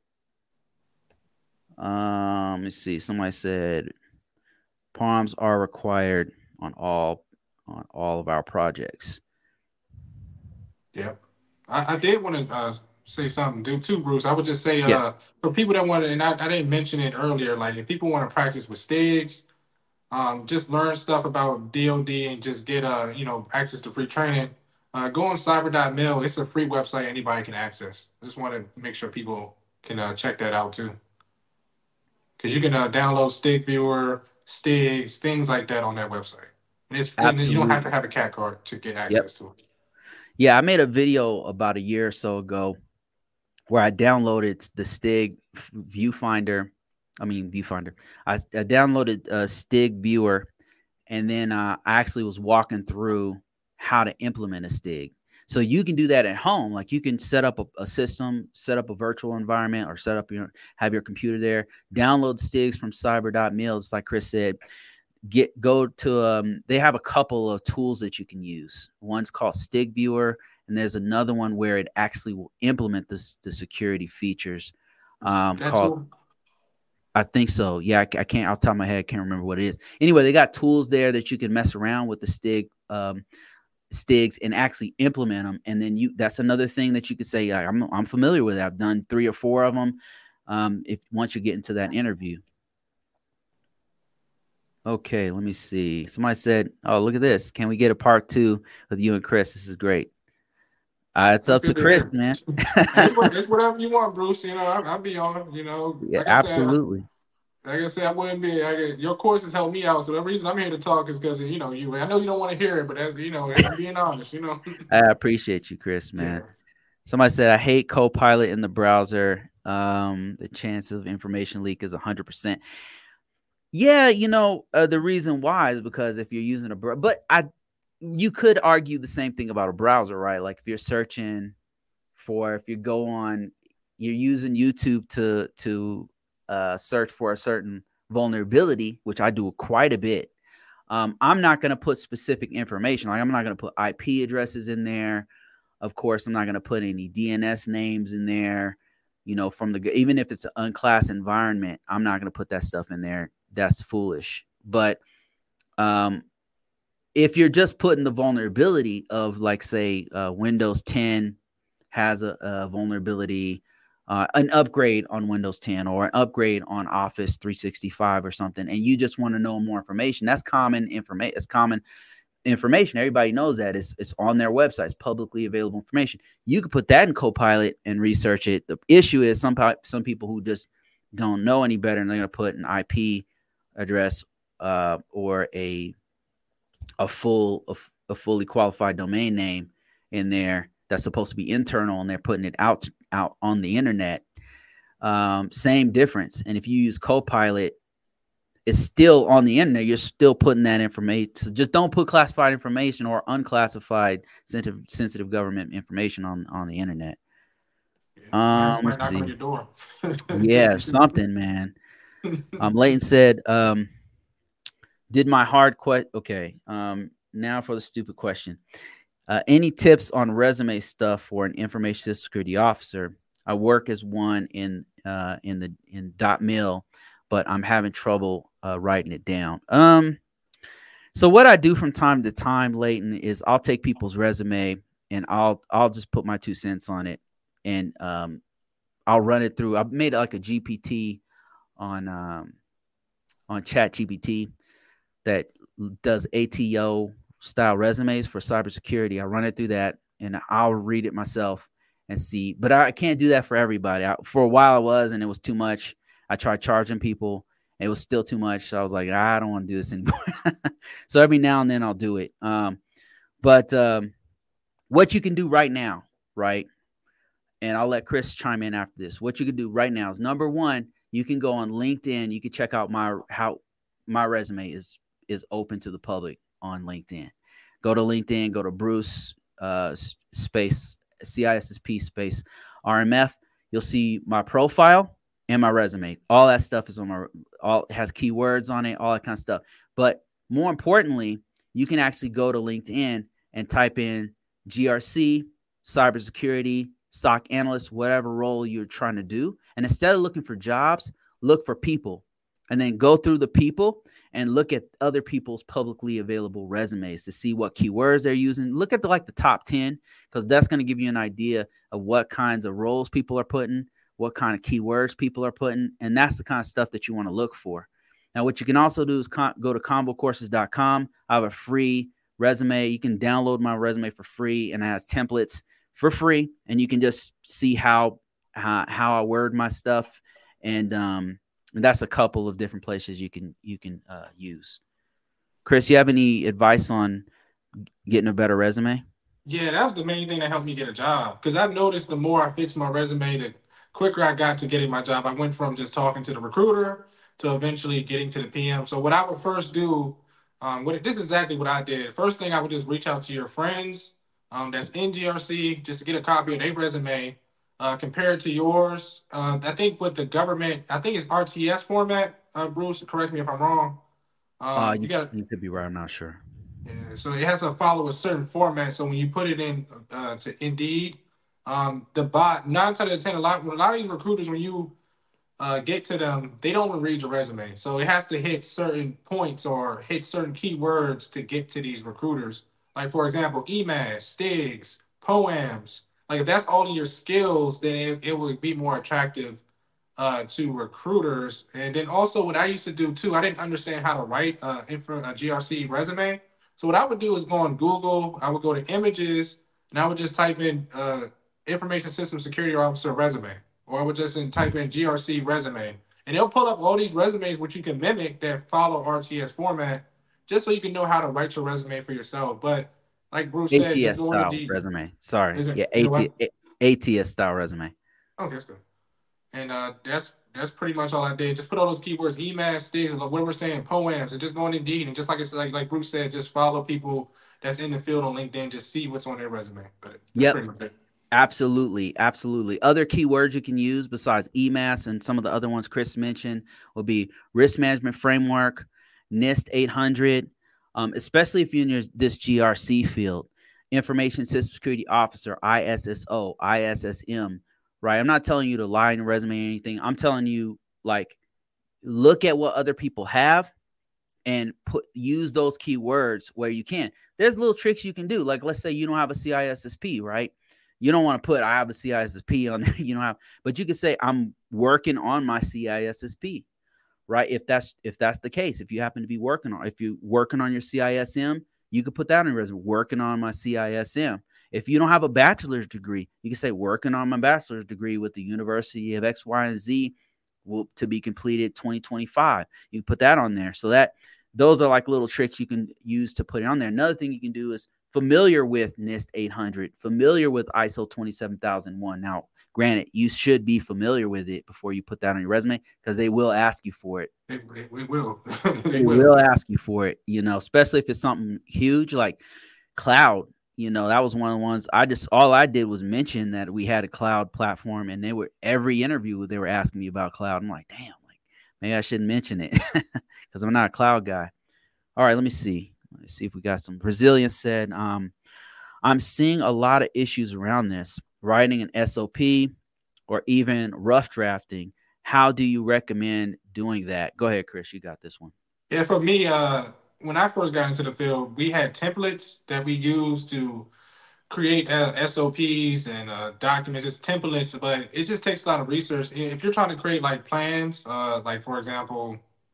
Um, let me see. Somebody said palms are required on all on all of our projects. Yep. I, I did want to uh, say something do too, Bruce. I would just say Yeah, uh, for people that want to, and I, I didn't mention it earlier, like if people want to practice with STIGs, um, just learn stuff about D O D and just get uh, you know, access to free training. Uh, go on cyber dot mil. It's a free website anybody can access. I just want to make sure people can uh, check that out too. Because you can uh, download STIG Viewer, STIGs, things like that on that website. And it's and you don't have to absolutely. have a cat card to get Yep. access to it. Yeah, I made a video about a year or so ago where I downloaded the Stig Viewfinder. I mean Viewfinder. I, I downloaded a Stig Viewer, and then uh, I actually was walking through how to implement a Stig. So you can do that at home. Like you can set up a, a system, set up a virtual environment, or set up your have your computer there. Download Stigs from cyber dot mil, just like Chris said. Get go to um they have a couple of tools that you can use. One's called Stig Viewer, and there's another one where it actually will implement this the security features um That called, tool. I think so. Yeah, I, I can't off the top of my head, I can't remember what it is. Anyway, they got tools there that you can mess around with the Stig um Stigs and actually implement them. And then you that's another thing that you could say, like, I'm I'm familiar with it. I've done three or four of them. Um, if once you get into that interview. Okay, let me see. Somebody said, "Oh, look at this. Can we get a part two with you and Chris? This is great." Uh, it's That's up to good to Chris, hear. man. And it's, what, it's whatever you want, Bruce. You know, I, I'll be on. You know, Yeah, like I said, absolutely. like I said, I wouldn't be. I, your course has helped me out. So the reason I'm here to talk is because you know you. I know you don't want to hear it, but as you know, I'm being honest. You know. I appreciate you, Chris, Yeah. man. Somebody said, "I hate Copilot in the browser. Um, the chance of information leak is one hundred percent." Yeah, you know, uh, the reason why is because if you're using a br- but I you could argue the same thing about a browser, right? Like if you're searching for if you go on you're using YouTube to to uh, search for a certain vulnerability, which I do quite a bit. Um, I'm not going to put specific information. Like I'm not going to put I P addresses in there. Of course, I'm not going to put any D N S names in there. You know, from the even if it's an unclassed environment, I'm not going to put that stuff in there. That's foolish. But um, if you're just putting the vulnerability of, like, say, uh, Windows ten has a, a vulnerability, uh, an upgrade on Windows ten or an upgrade on Office three sixty-five or something, and you just want to know more information, that's common information. It's common information. Everybody knows that. It's, it's on their website. It's publicly available information. You could put that in Copilot and research it. The issue is some, some people who just don't know any better, and they're going to put an I P address uh, or a a full a, a fully qualified domain name in there that's supposed to be internal, and they're putting it out out on the internet. Um, same difference. And if you use Copilot, it's still on the internet. You're still putting that information. So just don't put classified information or unclassified sensitive, sensitive government information on, on the internet. Yeah, you might have Um, somebody let's knocking see. on your door. Yeah, something, man. Um, Leighton said, um, did my hard question. Okay. Um, now for the stupid question. Uh, any tips on resume stuff for an information security officer? I work as one in uh, in the in dot mil, but I'm having trouble uh, writing it down. Um, so what I do from time to time, Leighton, is I'll take people's resume and I'll I'll just put my two cents on it, and um, I'll run it through. I've made like a G P T on um, on Chat G P T that does A T O style resumes for cybersecurity. I run it through that and I'll read it myself and see. But I can't do that for everybody. I, for a while I was, and it was too much. I tried charging people. And it was still too much. So I was like, I don't want to do this anymore. So every now and then I'll do it. Um, but um, what you can do right now, right? And I'll let Chris chime in after this. What you can do right now is, number one, you can go on LinkedIn. You can check out my how my resume is is open to the public on LinkedIn. Go to LinkedIn, go to Bruce uh, space C I S S P space R M F. You'll see my profile and my resume. All that stuff is on my, all has keywords on it, all that kind of stuff. But more importantly, you can actually go to LinkedIn and type in G R C, cybersecurity, S O C analyst, whatever role you're trying to do. And instead of looking for jobs, look for people, and then go through the people and look at other people's publicly available resumes to see what keywords they're using. Look at the, like the top ten, because that's going to give you an idea of what kinds of roles people are putting, what kind of keywords people are putting. And that's the kind of stuff that you want to look for. Now, what you can also do is con- go to combo courses dot com. I have a free resume. You can download my resume for free, and it has templates for free. And you can just see how, how, how I word my stuff. And, um, and that's a couple of different places you can, you can uh, use. Chris, you have any advice on getting a better resume? Yeah, that was the main thing that helped me get a job. Because I've noticed the more I fixed my resume, the quicker I got to getting my job. I went from just talking to the recruiter to eventually getting to the P M. So what I would first do, um, what this is exactly what I did. First thing, I would just reach out to your friends um, that's in G R C just to get a copy of their resume, uh, compare it to yours. Uh, I think with the government, I think it's R T S format. Uh, Bruce, correct me if I'm wrong. Uh, Um, you you, got you could be right. I'm not sure. Yeah, so it has to follow a certain format. So when you put it in uh, to Indeed, um, the bot nine out of ten, a lot a lot of these recruiters, when you uh, get to them, they don't even read your resume. So it has to hit certain points or hit certain keywords to get to these recruiters. Like for example, E M A S, Stigs, Poems. Like if that's all of your skills, then it, it would be more attractive uh, to recruiters. And then also what I used to do too, I didn't understand how to write uh, info, a G R C resume. So what I would do is go on Google, I would go to images, and I would just type in uh, information system security officer resume, or I would just in, type in G R C resume. And it'll pull up all these resumes which you can mimic that follow R T S format, just so you can know how to write your resume for yourself. But like Bruce said, just A T S go into style the, resume. Sorry. is it, Yeah. is it what? AT, A T S style resume. Okay, that's good. And uh, that's that's pretty much all I did. Just put all those keywords, E M A S, Stigs, like what we're saying, Poems, and just go on Indeed. And just like it's like like Bruce said, just follow people that's in the field on LinkedIn. Just see what's on their resume. But that's Yep. pretty much it. Absolutely. Absolutely. Other keywords you can use besides E M A S and some of the other ones Chris mentioned will be risk management framework, NIST eight hundred, um, especially if you're in your, this G R C field, information system security officer, I S S O, I S S M, right? I'm not telling you to lie in your resume or anything. I'm telling you, like, look at what other people have and put use those keywords where you can. There's little tricks you can do. Like, let's say you don't have a C I S S P, right? You don't want to put I have a C I S S P on there. You don't have, but you can say I'm working on my C I S S P, right? If that's if that's the case, if you happen to be working on, if you're working on your C I S M, you could put that on your resume. Working on my C I S M. If you don't have a bachelor's degree, you can say working on my bachelor's degree with the University of X, Y, and Z will to be completed twenty twenty-five. You can put that on there. So that those are like little tricks you can use to put it on there. Another thing you can do is familiar with NIST eight hundred, familiar with I S O twenty-seven thousand one. Now, Granted, you should be familiar with it before you put that on your resume, because they will ask you for it. They, they, they will. they, They will. will ask you for it, you know, especially if it's something huge like cloud. You know, that was one of the ones I just, all I did was mention that we had a cloud platform, and they were, every interview they were asking me about cloud. I'm like, damn, like maybe I shouldn't mention it because I'm not a cloud guy. All right, let me see. Let me see if we got some. Brazilian said, um, I'm seeing a lot of issues around this, writing an S O P or even rough drafting. How do you recommend doing that? Go ahead, Chris. You got this one. Yeah, for me, uh, when I first got into the field, we had templates that we used to create uh, S O Ps and uh, documents. It's templates, but it just takes a lot of research. If you're trying to create like plans, uh, like for example,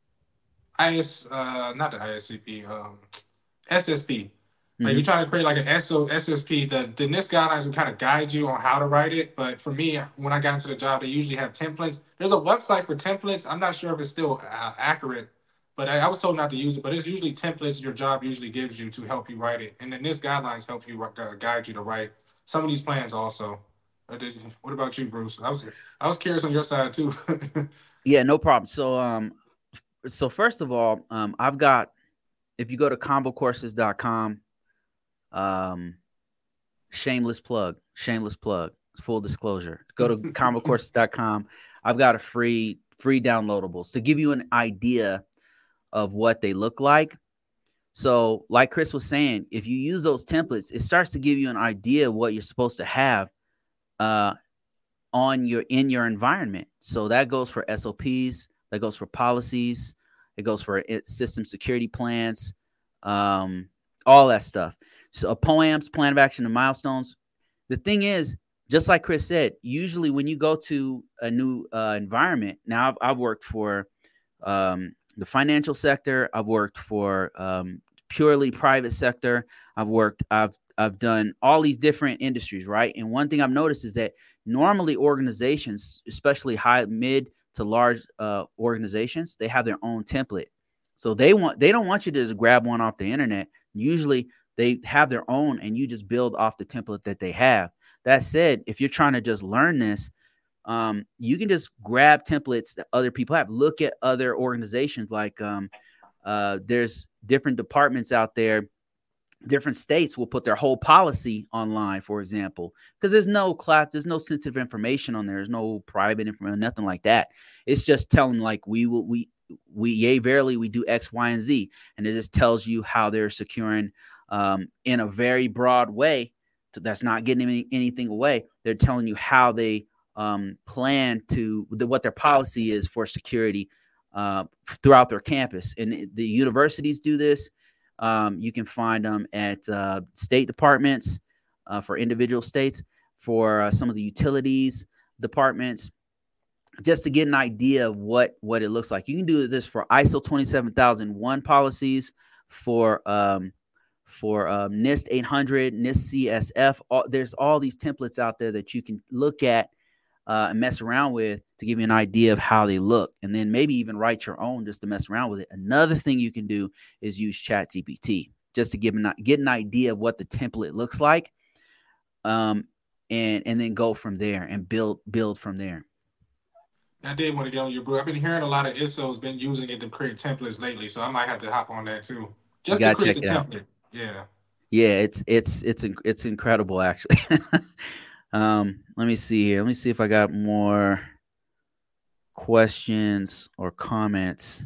I S, uh, not the I S C P, um, S S P. Like Mm-hmm. you're trying to create like an S O S S P, the, the NIST guidelines will kind of guide you on how to write it. But for me, when I got into the job, they usually have templates. There's a website for templates. I'm not sure if it's still uh, accurate, but I, I was told not to use it. But it's usually templates your job usually gives you to help you write it. And the NIST guidelines help you uh, guide you to write some of these plans also. Uh, did, what about you, Bruce? I was I was curious on your side too. Yeah, no problem. So, um, so first of all, um, I've got, if you go to convo courses dot com, um, shameless plug, shameless plug, full disclosure, go to convo courses dot com. I've got a free, free downloadables to give you an idea of what they look like. So like Chris was saying, if you use those templates, it starts to give you an idea of what you're supposed to have, uh, on your, in your environment. So that goes for S O Ps, that goes for policies, it goes for system security plans, um, all that stuff. So uh, POAMs, plan of action and milestones. The thing is, just like Chris said, usually when you go to a new uh, environment, now I've, I've worked for um, the financial sector, I've worked for um, purely private sector, I've worked, I've I've done all these different industries, right? And one thing I've noticed is that normally organizations, especially high, mid to large uh, organizations, they have their own template. So they want, they don't want you to just grab one off the internet. Usually they have their own, and you just build off the template that they have. That said, if you're trying to just learn this, um, you can just grab templates that other people have. Look at other organizations. Like um, uh, there's different departments out there. Different states will put their whole policy online, for example, because there's no class, there's no sensitive information on there. There's no private information, nothing like that. It's just telling like we will, we, we, yay, verily, we do X, Y, and Z. And it just tells you how they're securing um, in a very broad way. So that's not getting any, anything away. They're telling you how they um, plan to, the, what their policy is for security uh, throughout their campus. And the universities do this. Um, you can find them at uh, state departments uh, for individual states, for uh, some of the utilities departments, just to get an idea of what, what it looks like. You can do this for I S O twenty-seven thousand one policies, for um, for um, NIST eight hundred, NIST C S F. All, there's all these templates out there that you can look at uh, and mess around with to give you an idea of how they look, and then maybe even write your own just to mess around with it. Another thing you can do is use ChatGPT just to give an, get an idea of what the template looks like, um, and and then go from there and build build from there. I did want to get on your bro. I've been hearing a lot of I S Os been using it to create templates lately, so I might have to hop on that too, You just to gotta create check the it out. template. Yeah. Yeah, it's it's it's it's incredible actually. um, let me see here. Let me see if I got more questions or comments.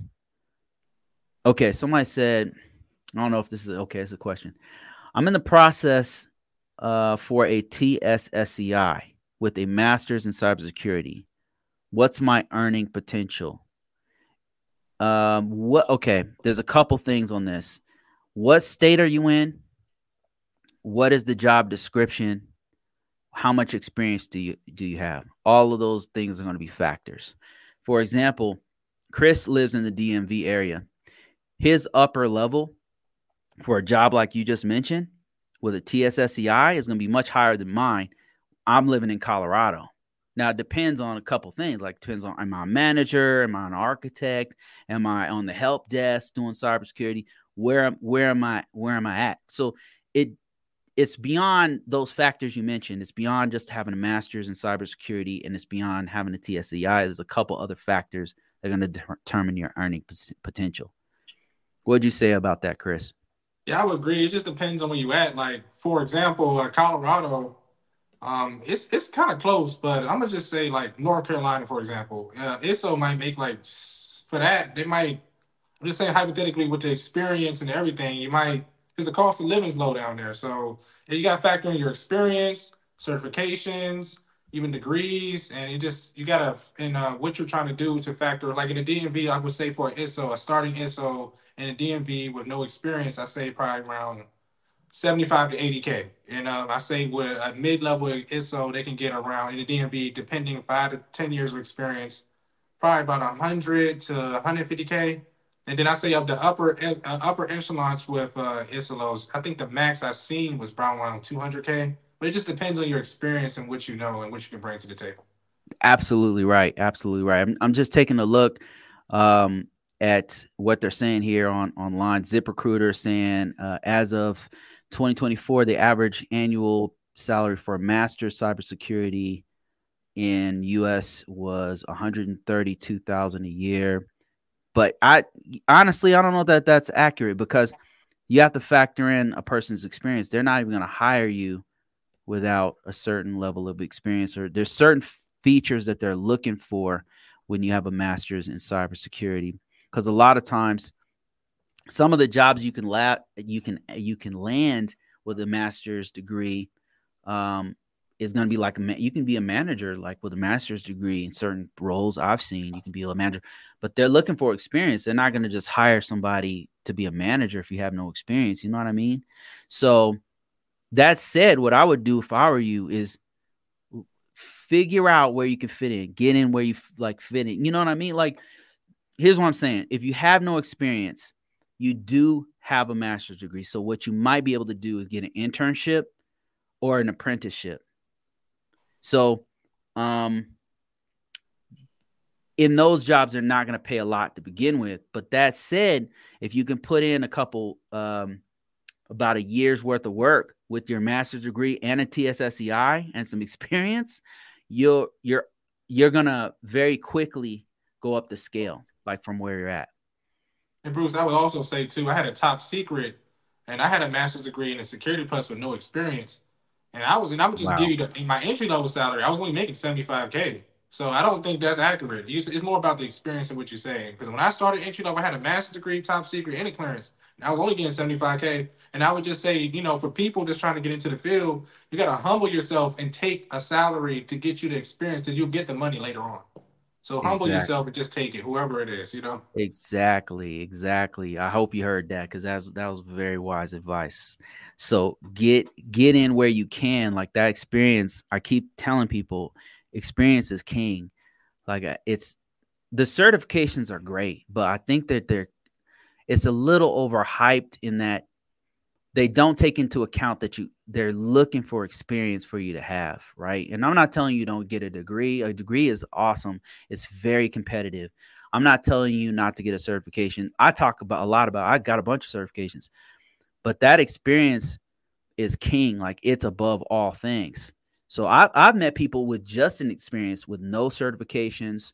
Okay, somebody said, I don't know if this is okay. It's a question. I'm in the process uh, for a T S S C I with a master's in cybersecurity. What's my earning potential? Um, what? Okay, there's a couple things on this. What state are you in? What is the job description? How much experience do you do you have? All of those things are going to be factors. For example, Chris lives in the D M V area. His upper level for a job like you just mentioned with a T S S C I is going to be much higher than mine. I'm living in Colorado. Now, it depends on a couple things. Like, depends on, am I a manager? Am I an architect? Am I on the help desk doing cybersecurity? Where, where am I, where am I at? So it, it's beyond those factors you mentioned. It's beyond just having a master's in cybersecurity, and it's beyond having a T S E I. There's a couple other factors that are going to determine your earning potential. What'd you say about that, Chris? Yeah, I would agree. It just depends on where you at. Like, for example, uh, Colorado, um, it's it's kind of close, but I'm gonna just say like North Carolina, for example. Uh, I S O might make like for that they might. I'm just saying hypothetically with the experience and everything, you might because the cost of living is low down there. So you got to factor in your experience, certifications, even degrees, and it just you gotta in uh, what you're trying to do to factor. Like in the D M V, I would say for an I S O, a starting I S O in a D M V with no experience, I say probably around seventy-five to eighty K. And um, I say with a mid-level I S O, they can get around in the D M V, depending five to ten years of experience, probably about one hundred to one hundred fifty K. And then I say of the upper uh, upper echelons with uh, I S L Os, I think the max I've seen was around two hundred K. But it just depends on your experience and what you know and what you can bring to the table. Absolutely right. Absolutely right. I'm, I'm just taking a look um, at what they're saying here on online. ZipRecruiter saying uh, as of twenty twenty-four, the average annual salary for a master's cybersecurity in U S was one hundred thirty-two thousand dollars a year. But I honestly, I don't know that that's accurate because you have to factor in a person's experience. They're not even going to hire you without a certain level of experience, or there's certain features that they're looking for when you have a master's in cybersecurity. Because a lot of times, some of the jobs you can la- you can you can land with a master's degree um, is going to be like a ma- you can be a manager like with a master's degree in certain roles I've seen. You can be a manager, but they're looking for experience. They're not going to just hire somebody to be a manager if you have no experience. You know what I mean? So that said, what I would do if I were you is figure out where you can fit in, get in where you like fit in. You know what I mean? Like, here's what I'm saying. If you have no experience, you do have a master's degree. So what you might be able to do is get an internship or an apprenticeship. So um, in those jobs, they're not going to pay a lot to begin with. But that said, if you can put in a couple, um, about a year's worth of work with your master's degree and a T S S E I and some experience, you're you're you're gonna very quickly go up the scale, like from where you're at. And Bruce, I would also say too, I had a top secret, and I had a master's degree in a security plus with no experience, and I was, and I would just give Wow. you the in my entry level salary. I was only making seventy-five K. So I don't think that's accurate. It's more about the experience and what you're saying. Because when I started entry level, I had a master's degree, top secret, and a clearance. And I was only getting seventy-five K. And I would just say, you know, for people just trying to get into the field, you got to humble yourself and take a salary to get you the experience because you'll get the money later on. So humble Exactly. yourself and just take it, whoever it is, you know? Exactly. Exactly. I hope you heard that because that's that was very wise advice. So get get in where you can. Like that experience, I keep telling people, experience is king. Like it's the certifications are great, but I think that they're it's a little overhyped in that they don't take into account that you they're looking for experience for you to have, right? And I'm not telling you don't get a degree. A degree is awesome. It's very competitive. I'm not telling you not to get a certification. I talk about a lot about I got a bunch of certifications, but that experience is king. Like it's above all things. So I, I've met people with just an experience with no certifications,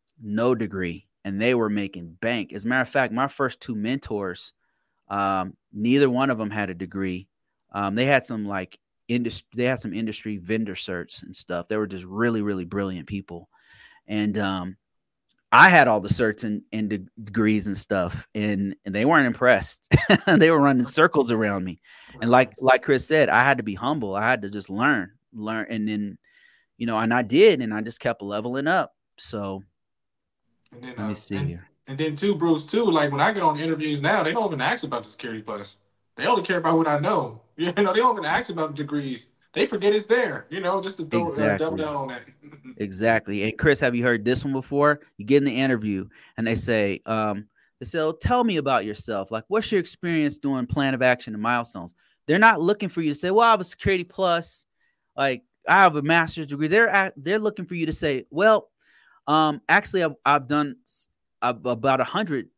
no degree, and they were making bank. As a matter of fact, my first two mentors, um, neither one of them had a degree. Um, they had some like industry, they had some industry vendor certs and stuff. They were just really, really brilliant people. And um, I had all the certs and, and de- degrees and stuff, and, and they weren't impressed. They were running circles around me. And like like Chris said, I had to be humble. I had to just learn, learn, and then you know, and I did, and I just kept leveling up. So And then, let me uh, see and here. and then too, Bruce, too. Like when I get on interviews now, they don't even ask about the security plus. They only care about what I know. You know, they don't even ask about the degrees. They forget it's there. You know, just to throw uh, double Exactly. down on that. Exactly. And Chris, have you heard this one before? You get in the interview and they say, um, they say, oh, tell me about yourself. Like, what's your experience doing plan of action and milestones? They're not looking for you to say, well, I have a security plus, like I have a master's degree. They're at, they're looking for you to say, well, um, actually, I've, I've done I've, about a hundred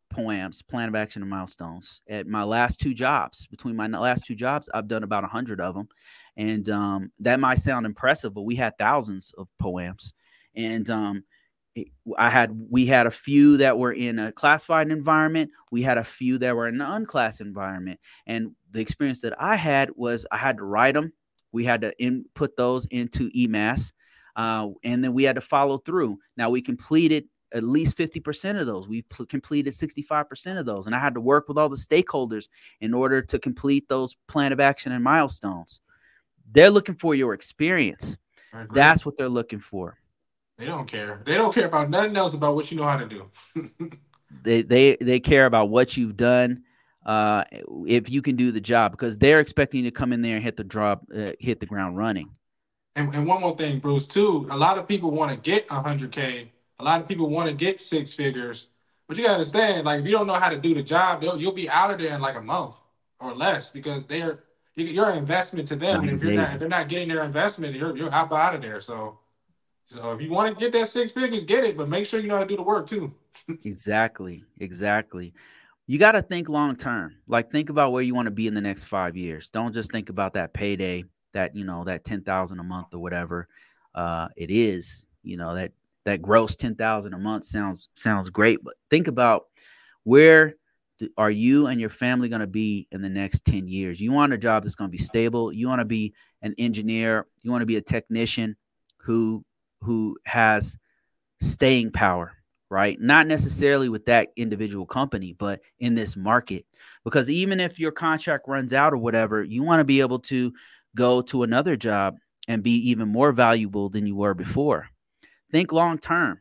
POAMs, plan of action and milestones. At my last two jobs, between my last two jobs, I've done about a hundred of them. And um, that might sound impressive, but we had thousands of POAMs. And um, it, I had, we had a few that were in a classified environment. We had a few that were in an unclassified environment. And the experience that I had was I had to write them. We had to input those into E M A S. Uh, and then we had to follow through. Now we completed at least fifty percent of those. We pl- completed sixty-five percent of those. And I had to work with all the stakeholders in order to complete those plan of action and milestones. They're looking for your experience. That's what they're looking for. They don't care. They don't care about nothing else about what you know how to do. they, they, they care about what you've done. Uh, if you can do the job, because they're expecting you to come in there and hit the drop, uh, hit the ground running. And, and one more thing, Bruce, too, a lot of people want to get one hundred K. A lot of people want to get six figures, but you got to understand, like, if you don't know how to do the job, you'll be out of there in like a month or less because they're you're an investment to them. And if you're not, if they're not getting their investment, you're you're out out of there. So, so if you want to get that six figures, get it, but make sure you know how to do the work too. Exactly, exactly. You got to think long term. Like, think about where you want to be in the next five years. Don't just think about that payday, that you know, that ten thousand a month or whatever uh, it is. You know that. That gross ten thousand a month sounds sounds great, but think about where do, are you and your family going to be in the next ten years? You want a job that's going to be stable. You want to be an engineer. You want to be a technician who who has staying power, right? Not necessarily with that individual company, but in this market. Because even if your contract runs out or whatever, you want to be able to go to another job and be even more valuable than you were before. Think long term.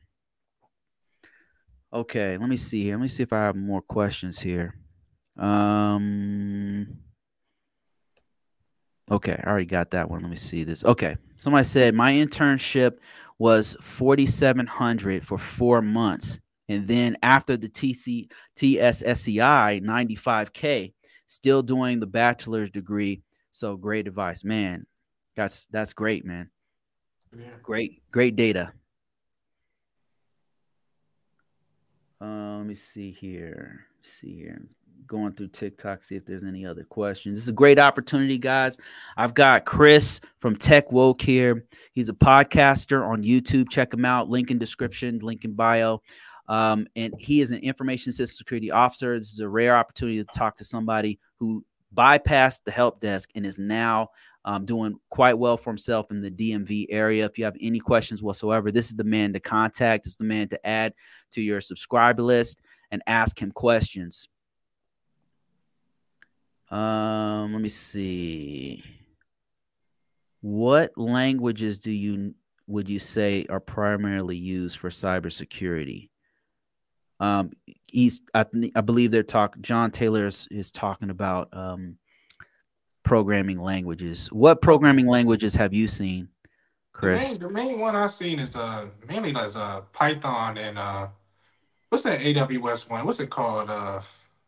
Okay, let me see here. Let me see if I have more questions here. Um, okay, I already got that one. Let me see this. Okay, somebody said my internship was forty-seven hundred for four months, and then after the T C T S S C I, ninety-five K. Still doing the bachelor's degree. So great advice, man. That's that's great, man. Yeah. Great, great data. Uh, let me see here. See here. Going through TikTok, see if there's any other questions. This is a great opportunity, guys. I've got Chris from Tech Woke here. He's a podcaster on YouTube. Check him out. Link in description, link in bio. Um, and he is an information system security officer. This is a rare opportunity to talk to somebody who bypassed the help desk and is now um, doing quite well for himself in the D M V area. If you have any questions whatsoever, this is the man to contact. This is the man to add to your subscriber list and ask him questions. Um, let me see. What languages do you would you say are primarily used for cybersecurity? Um, he's I, th- I believe they're talking. John Taylor is, is talking about um, programming languages. What programming languages have you seen, Chris? The main, the main one I've seen is uh mainly as uh Python and uh what's that A W S one? What's it called? Uh,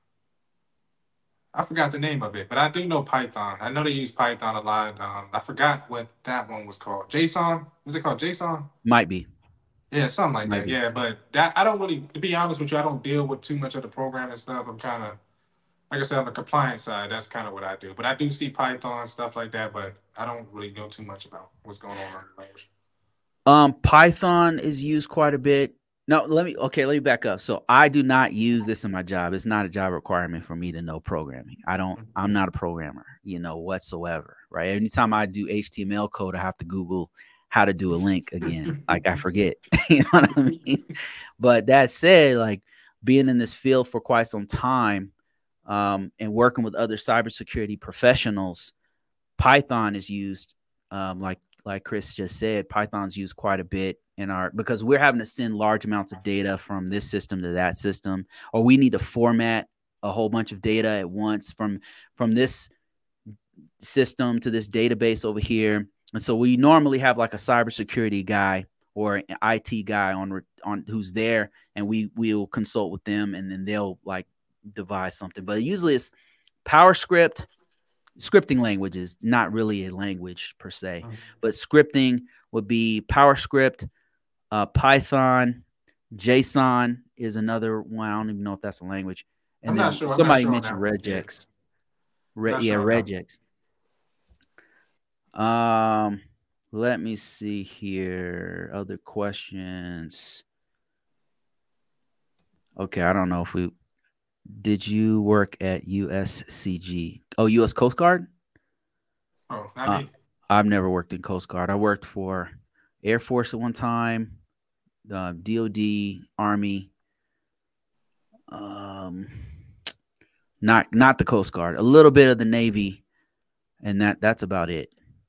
I forgot the name of it, but I do know Python. I know they use Python a lot. Um, I forgot what that one was called. JSON? Was it called JSON? Might be. Yeah, something like Might that. Be. Yeah, but that I don't really, to be honest with you, I don't deal with too much of the programming stuff. I'm kind of, like I said, on the compliance side, that's kind of what I do. But I do see Python, stuff like that, but I don't really know too much about what's going on in the language. Um, Python is used quite a bit. No, let me, okay, let me back up. So I do not use this in my job. It's not a job requirement for me to know programming. I don't, I'm not a programmer, you know, whatsoever, right? Anytime I do H T M L code, I have to Google how to do a link again. Like I forget, you know what I mean? But that said, like being in this field for quite some time um, and working with other cybersecurity professionals, Python is used um, like, like Chris just said, Python's used quite a bit in our, because we're having to send large amounts of data from this system to that system, or we need to format a whole bunch of data at once from, from this system to this database over here. And so we normally have like a cybersecurity guy or an I T guy on, on who's there, and we will consult with them, and then they'll like devise something. But usually it's PowerScript. Scripting language is not really a language per se, mm-hmm. but scripting would be PowerScript, uh, Python, JSON is another one. I don't even know if that's a language. And I'm not then sure. I'm not somebody sure on mentioned that one. Yeah, regex. I'm Re- not yeah, sure on that one. regex. Um, let me see here. Other questions. Okay, I don't know if we did you work at U S C G? Oh, U S Coast Guard? Oh, not Uh, me. I've never worked in Coast Guard. I worked for Air Force at one time, uh, D O D, Army. Um, not not the Coast Guard. A little bit of the Navy, and that that's about it.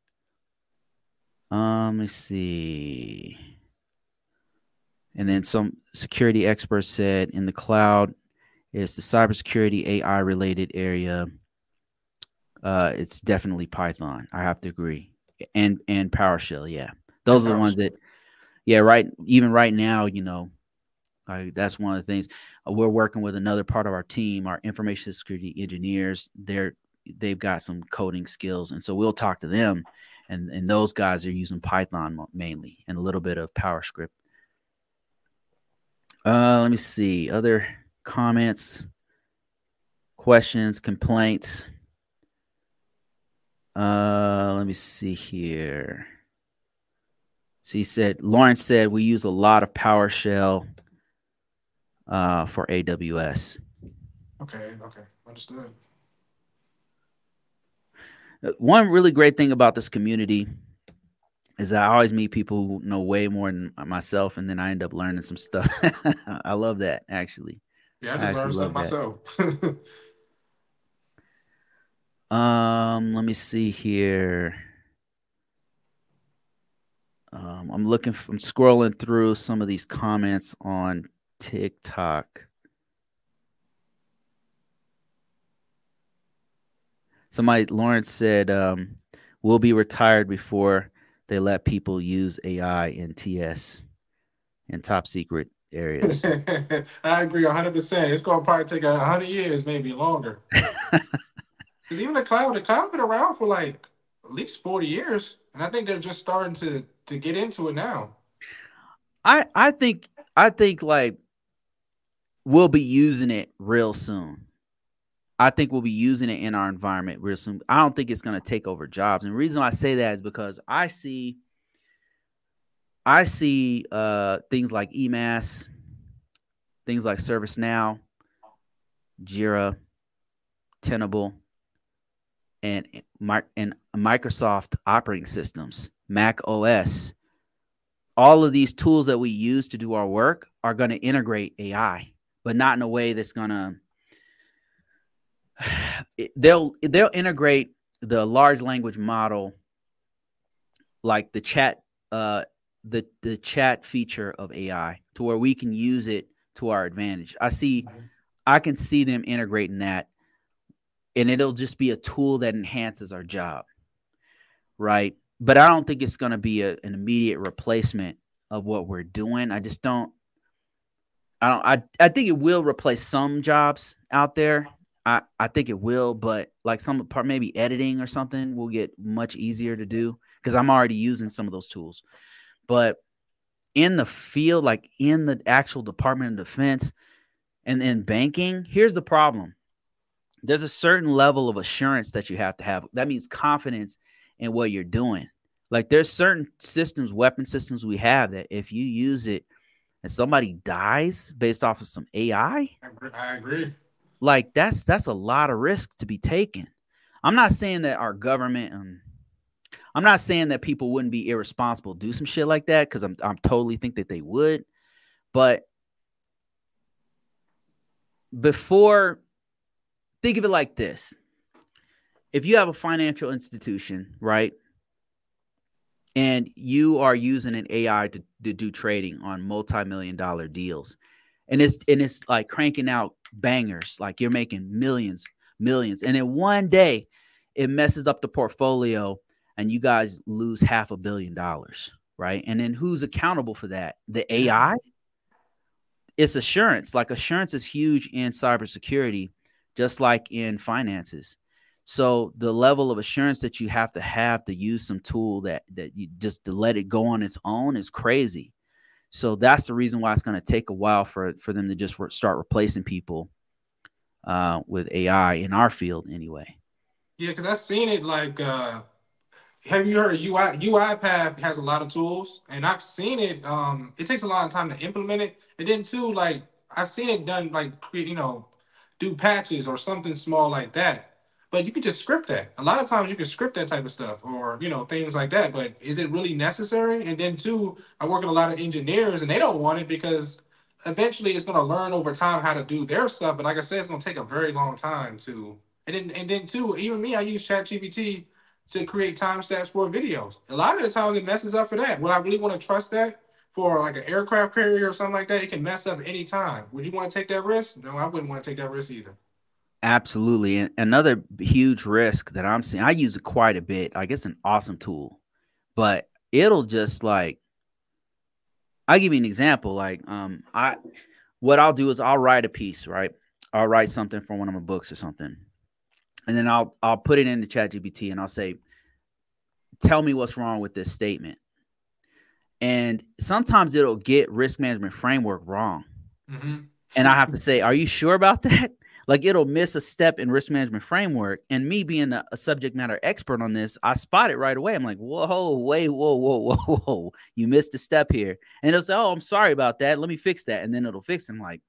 Um, let's see. And then some security experts said in the cloud, it's the cybersecurity A I related area. Uh, it's definitely Python. I have to agree, and and PowerShell. Yeah, And those are the ones Power. that. Yeah, right. Even right now, you know, I, that's one of the things. Uh, we're working with another part of our team, our information security engineers. They're they've got some coding skills, and so we'll talk to them. And and those guys are using Python mainly, and a little bit of PowerScript. Uh, let me see other comments, questions, complaints. Uh, let me see here. So he said, Lawrence said we use a lot of PowerShell uh, for A W S. Okay, okay, understood. One really great thing about this community is that I always meet people who know way more than myself, and then I end up learning some stuff. I love that, actually. Yeah, I I just actually learned love something that. myself. Um, let me see here. Um, I'm looking. I'm scrolling through some of these comments on TikTok. Somebody, Lawrence said, um, "We'll be retired before they let people use A I in T S in top secret areas." I agree one hundred percent. It's going to probably take a hundred years, maybe longer. Because even the cloud, the cloud been around for like at least forty years, and I think they're just starting to to get into it now. I I think I think like we'll be using it real soon. I think we'll be using it in our environment real soon. I don't think it's going to take over jobs. And the reason I say that is because I see I see uh, things like E M A S, things like ServiceNow, Jira, Tenable, and and Microsoft operating systems, Mac O S. All of these tools that we use to do our work are going to integrate A I, but not in a way that's going to they'll they'll integrate the large language model like the chat uh the the chat feature of A I to where we can use it to our advantage. I see I can see them integrating that, and it'll just be a tool that enhances our job. Right? But I don't think it's going to be a, an immediate replacement of what we're doing. I just don't I don't I I think it will replace some jobs out there. I, I think it will, but like some part, maybe editing or something will get much easier to do because I'm already using some of those tools. But in the field, like in the actual Department of Defense and in banking, here's the problem. There's a certain level of assurance that you have to have. That means confidence in what you're doing. Like there's certain systems, weapon systems we have that if you use it and somebody dies based off of some A I, I agree. like that's that's a lot of risk to be taken. I'm not saying that our government, um, I'm not saying that people wouldn't be irresponsible, do some shit like that, because I'm I'm totally think that they would. But before, think of it like this: if you have a financial institution, right, and you are using an A I to, to do trading on multi-million dollar deals, and it's and it's like cranking out bangers, like you're making millions, millions, and then one day it messes up the portfolio and you guys lose half a billion dollars, right? And then who's accountable for that? The A I? It's assurance. Like assurance is huge in cybersecurity, just like in finances. So the level of assurance that you have to have to use some tool that that you just to let it go on its own is crazy. So that's the reason why it's going to take a while for for them to just re- start replacing people uh, with A I in our field anyway. Yeah, because I've seen it like uh have you heard of U I UiPath has a lot of tools, and I've seen it. Um, it takes a lot of time to implement it, and then too, like I've seen it done, like create, you know, do patches or something small like that. But you can just script that. A lot of times you can script that type of stuff, or you know, things like that. But is it really necessary? And then too, I work with a lot of engineers, and they don't want it because eventually it's going to learn over time how to do their stuff. But like I said, it's going to take a very long time to. And then and then too, even me, I use ChatGPT to create timestamps for videos. A lot of the times it messes up for that. Would I really want to trust that for like an aircraft carrier or something like that? It can mess up any time. Would you want to take that risk? No, I wouldn't want to take that risk either. Absolutely. And another huge risk that I'm seeing, I use it quite a bit. Like it's an awesome tool, but it'll just like, I'll give you an example. Like, um, I, what I'll do is I'll write a piece, right? I'll write something for one of my books or something. And then I'll, I'll put it into ChatGPT and I'll say, tell me what's wrong with this statement. And sometimes it'll get risk management framework wrong. Mm-hmm. And I have to say, are you sure about that? Like it'll miss a step in risk management framework. And me being a, a subject matter expert on this, I spot it right away. I'm like, whoa, wait, whoa, whoa, whoa, whoa. You missed a step here. And it'll say, oh, I'm sorry about that. Let me fix that. And then it'll fix it. I'm like,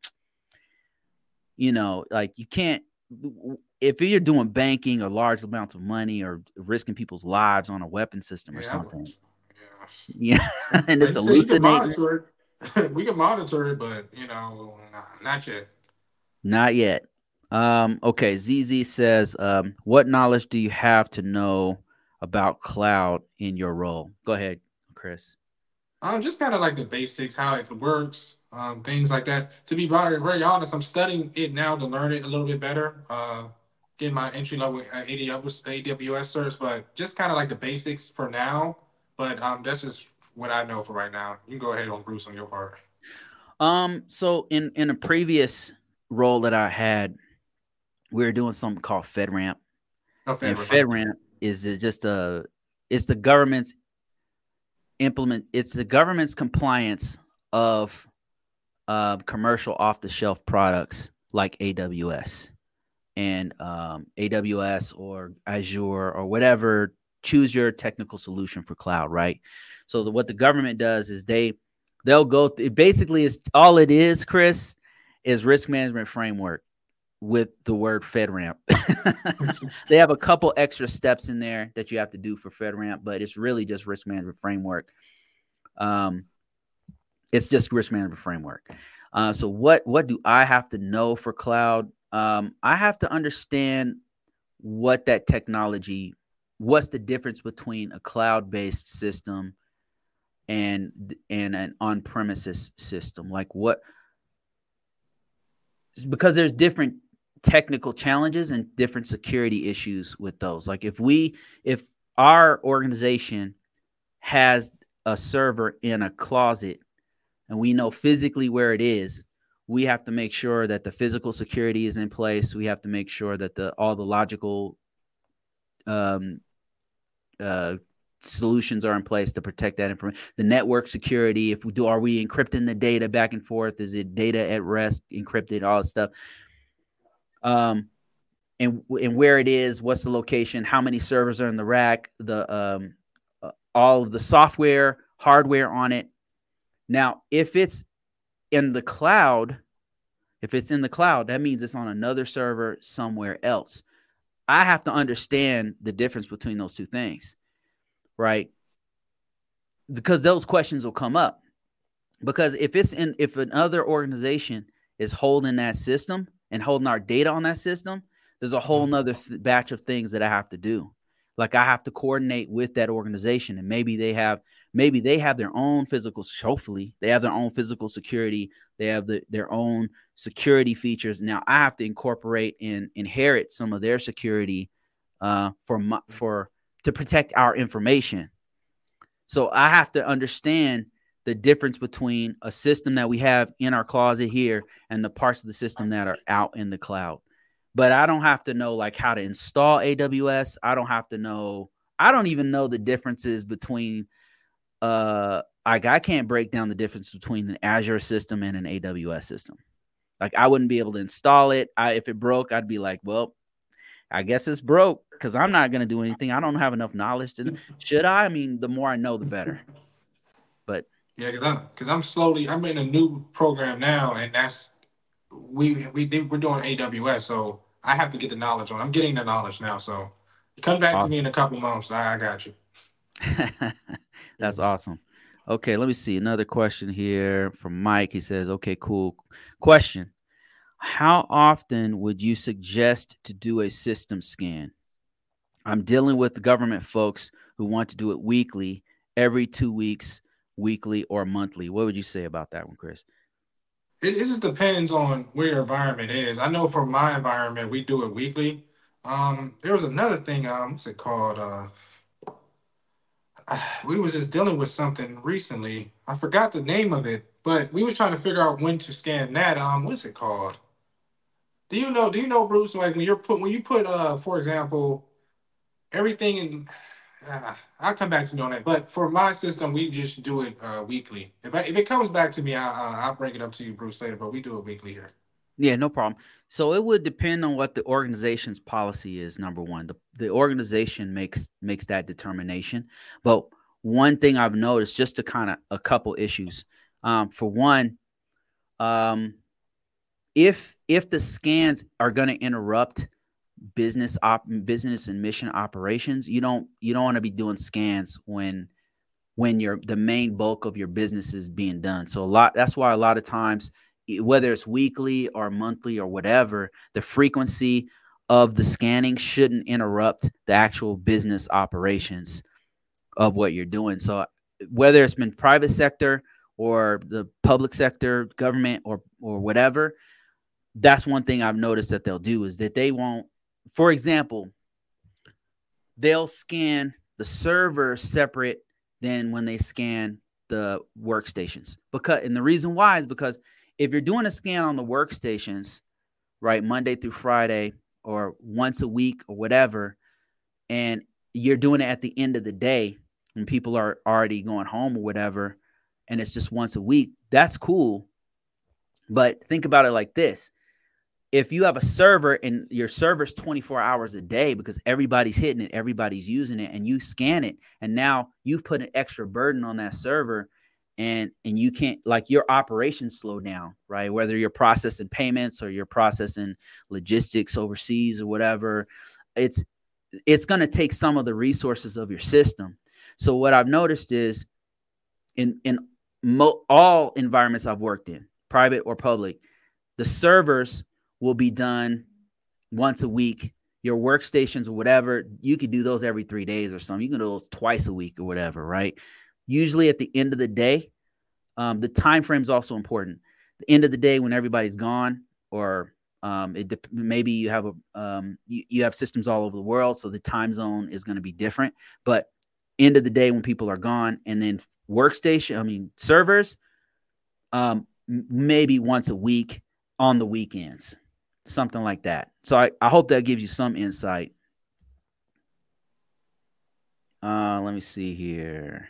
you know, like you can't, if you're doing banking or large amounts of money or risking people's lives on a weapon system or Yeah, something. yeah. Yeah. And Like it's you said, you can hallucinating. monitor it. We can monitor it, but you know, nah, not yet. Not yet. Um, okay, Z Z says, um, what knowledge do you have to know about cloud in your role? Go ahead, Chris. Um, just kind of like the basics, how it works, um, things like that. To be very, very honest, I'm studying it now to learn it a little bit better. Uh, getting my entry level uh, A W S certs, but just kind of like the basics for now. But um, that's just what I know for right now. You can go ahead on Bruce on your part. Um, so in in a previous role that I had, we were doing something called FedRAMP, No and favorite. Okay. FedRAMP is just a it's the government's implement it's the government's compliance of uh, commercial off the shelf products like A W S and um, A W S or Azure or whatever. Choose your technical solution for cloud, right? So the, what the government does is they they'll go. Th- it basically is all it is, Chris, is risk management framework with the word FedRAMP. They have a couple extra steps in there that you have to do for FedRAMP, but it's really just risk management framework. Um, it's just risk management framework. Uh, so what what do I have to know for cloud? Um, I have to understand what that technology, what's the difference between a cloud-based system and and an on-premises system. Like what, because there's different technical challenges and different security issues with those. Like if we if our organization has a server in a closet and we know physically where it is, we have to make sure that the physical security is in place. We have to make sure that the all the logical um, uh, solutions are in place to protect that information. The network security, if we do, are we encrypting the data back and forth? Is it data at rest, encrypted, all this stuff? Um, and and where it is, what's the location, how many servers are in the rack, the um, uh, all of the software, hardware on it. Now, if it's in the cloud, if it's in the cloud, that means it's on another server somewhere else. I have to understand the difference between those two things, right? Because those questions will come up. Because if it's in, if another organization is holding that system and holding our data on that system, there's a whole nother th- batch of things that I have to do. Like I have to coordinate with that organization, and maybe they have maybe they have their own physical. Hopefully, they have their own physical security. They have the, their own security features. Now I have to incorporate and inherit some of their security uh, for my, for to protect our information. So I have to understand the difference between a system that we have in our closet here and the parts of the system that are out in the cloud. But I don't have to know like how to install A W S. I don't have to know. I don't even know the differences between uh, like I can't break down the difference between an Azure system and an A W S system. Like I wouldn't be able to install it. I, if it broke, I'd be like, well, I guess it's broke because I'm not going to do anything. I don't have enough knowledge to. Should I? I mean, the more I know, the better. But Yeah, because I'm because I'm slowly I'm in a new program now, and that's we we we're doing A W S, so I have to get the knowledge on. I'm getting the knowledge now, so come back to me in a couple months. I, I got you. That's Yeah. awesome. Okay, let me see another question here from Mike. He says, "Okay, cool. Question: how often would you suggest to do a system scan? I'm dealing with the government folks who want to do it weekly, every two weeks, weekly, or monthly. What would you say about that one, Chris?" It, it just depends on where your environment is. I know for my environment, we do it weekly. Um, there was another thing. Um, what's it called? Uh, we was just dealing with something recently. I forgot the name of it, but we was trying to figure out when to scan that. Um, what's it called? Do you know? Do you know, Bruce? Like when you're put when you put uh, for example, everything in. Uh, I'll come back to you on that. But for my system, we just do it uh, weekly. If I, if it comes back to me, I, uh, I'll bring it up to you, Bruce, later. But we do it weekly here. Yeah, no problem. So it would depend on what the organization's policy is. Number one, the the organization makes makes that determination. But one thing I've noticed, just to kind of a couple issues. Um, for one, um, if if the scans are going to interrupt business op business and mission operations, you don't you don't want to be doing scans when when your the main bulk of your business is being done. So a lot that's why a lot of times, whether it's weekly or monthly or whatever, the frequency of the scanning shouldn't interrupt the actual business operations of what you're doing. So whether it's been private sector or the public sector, government or or whatever, that's one thing I've noticed that they'll do is that they won't, for example, they'll scan the server separate than when they scan the workstations. Because and the reason why is because if you're doing a scan on the workstations, right, Monday through Friday or once a week or whatever, and you're doing it at the end of the day when people are already going home or whatever, and it's just once a week, that's cool. But think about it like this. If you have a server and your server's twenty-four hours a day because everybody's hitting it, everybody's using it, and you scan it, and now you've put an extra burden on that server, and and you can't, like, your operations slow down, right? Whether you're processing payments or you're processing logistics overseas or whatever, it's it's going to take some of the resources of your system. So what I've noticed is in in mo- all environments I've worked in, private or public, the servers will be done once a week. Your workstations or whatever, you could do those every three days or something. You can do those twice a week or whatever, right? Usually at the end of the day, um, the time frame is also important. The end of the day when everybody's gone, or um, it maybe you have a um, you, you have systems all over the world, so the time zone is going to be different. But end of the day when people are gone, and then workstation, I mean servers, um, maybe once a week on the weekends. Something like that. So I, I hope that gives you some insight. Uh, let me see here.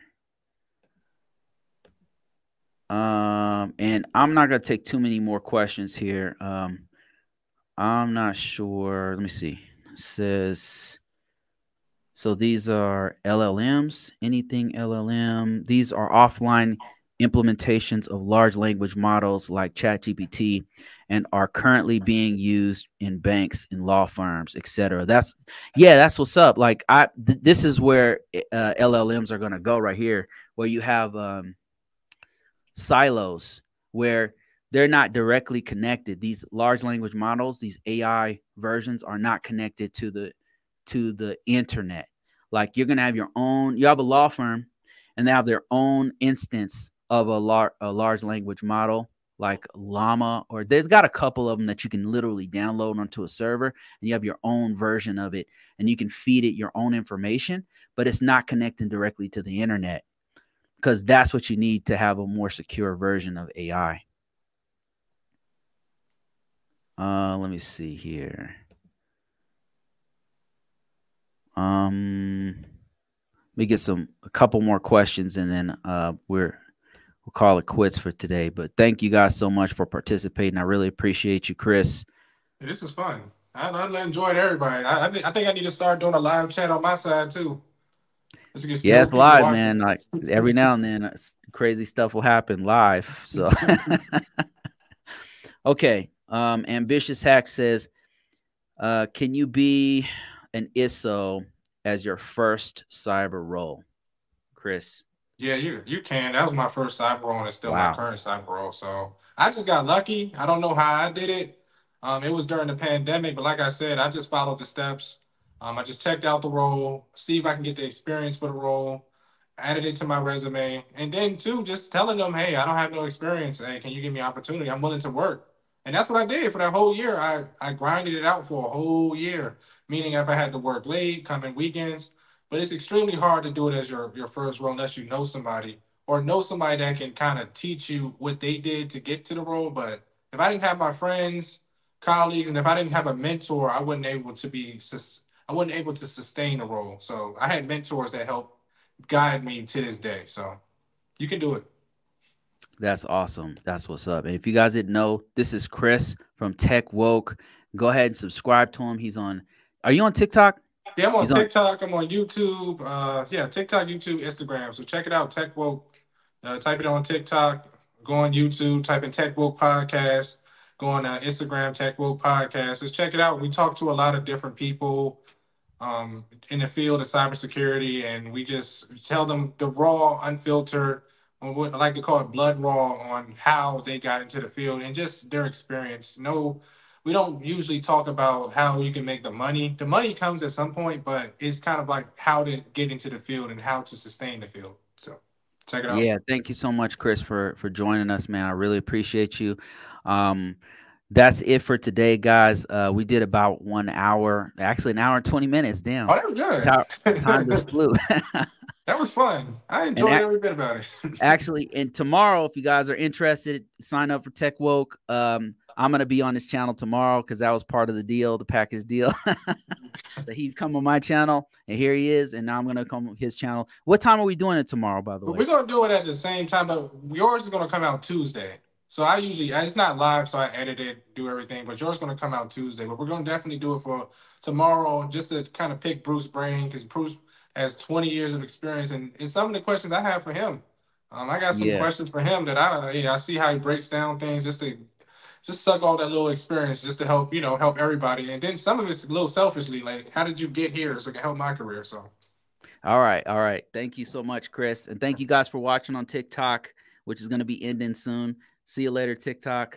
Um, and I'm not gonna take too many more questions here. Um, I'm not sure. Let me see. It says so. These are L L Ms. Anything L L M. These are offline implementations of large language models like ChatGPT and are currently being used in banks and law firms, et cetera. That's yeah, that's what's up. Like I, th- this is where uh, L L Ms are going to go right here, where you have um, silos where they're not directly connected. These large language models, these A I versions, are not connected to the to the internet. Like you're going to have your own. You have a law firm, and they have their own instance of a, lar- a large language model like Llama, or there's got a couple of them that you can literally download onto a server, and you have your own version of it, and you can feed it your own information, but it's not connecting directly to the internet because that's what you need to have a more secure version of A I. Uh, let me see here. Um, let me get some a couple more questions, and then uh, we're we'll call it quits for today. But thank you guys so much for participating. I really appreciate you, Chris. Yeah, this is fun. I, I enjoyed everybody. I, I, think, I think I need to start doing a live chat on my side too. Let's get Yeah, new it's people live, watching. man. Like every now and then, uh, crazy stuff will happen live. So, okay. Um, Ambitious Hack says, uh, "Can you be an I S O as your first cyber role, Chris?" Yeah, you you can. That was my first cyber role, and it's still my Wow. current cyber role. So I just got lucky. I don't know how I did it. Um, it was during the pandemic, but like I said, I just followed the steps. Um, I just checked out the role, see if I can get the experience for the role, added it to my resume, and then too, just telling them, hey, I don't have no experience. Hey, can you give me opportunity? I'm willing to work. And that's what I did for that whole year. I, I grinded it out for a whole year, meaning if I had to work late, come in weekends, but it's extremely hard to do it as your, your first role unless you know somebody or know somebody that can kind of teach you what they did to get to the role. But if I didn't have my friends, colleagues, and if I didn't have a mentor, I wasn't able to be I wasn't able to sustain the role. So I had mentors that helped guide me to this day. So you can do it. That's awesome. That's what's up. And if you guys didn't know, this is Chris from Tech Woke. Go ahead and subscribe to him. He's on. Are you on TikTok? Yeah, I'm on He's on. TikTok. I'm on YouTube. Uh, yeah, TikTok, YouTube, Instagram. So check it out. Tech Woke. Uh, type it on TikTok. Go on YouTube. Type in Tech Woke Podcast. Go on uh, Instagram, Tech Woke Podcast. Just check it out. We talk to a lot of different people um, in the field of cybersecurity, and we just tell them the raw, unfiltered, or what I like to call it blood raw, on how they got into the field and just their experience. No, we don't usually talk about how you can make the money. The money comes at some point, but it's kind of like how to get into the field and how to sustain the field. So check it out. Yeah, thank you so much, Chris, for for joining us, man. I really appreciate you. Um, that's it for today, guys. Uh, we did about one hour, actually an hour and twenty minutes. Oh, Damn, that was time, time good. just flew. That was fun. I and enjoyed every bit about it. actually, and tomorrow, if you guys are interested, sign up for Tech Woke. Um, I'm gonna be on this channel tomorrow because that was part of the deal, the package deal. That he'd come on my channel, and here he is, and now I'm gonna come on his channel. What time are we doing it tomorrow, by the But way? we're gonna do it at the same time, but yours is gonna come out Tuesday. So I usually it's not live, so I edit it, do everything. But yours is gonna come out Tuesday. But we're gonna definitely do it for tomorrow, just to kind of pick Bruce's brain because Bruce has twenty years of experience, and, and some of the questions I have for him. Um, I got some Yeah. questions for him that I yeah, I see how he breaks down things just to just suck all that little experience just to help you know help everybody. And then some of it's a little selfishly, like how did you get here so it can help my career. So. All right. All right. Thank you so much, Chris. And thank you guys for watching on TikTok, which is going to be ending soon. See you later, TikTok.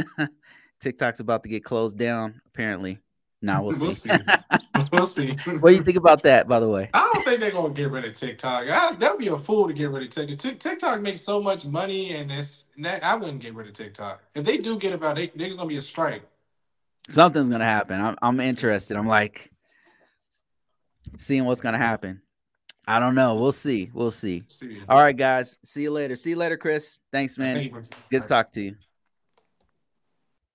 TikTok's about to get closed down, apparently. Now we'll see. We'll see. We'll see. What do you think about that, by the way? I don't think they're gonna get rid of TikTok. I, that would be a fool to get rid of TikTok. TikTok makes so much money, and it's I wouldn't get rid of TikTok. If they do get about it, there's gonna be a strike. Something's going to happen. I'm, I'm interested. I'm like seeing what's going to happen. I don't know. We'll see. We'll see. see. All right, guys. See you later. See you later, Chris. Thanks, man. Good to talk to you.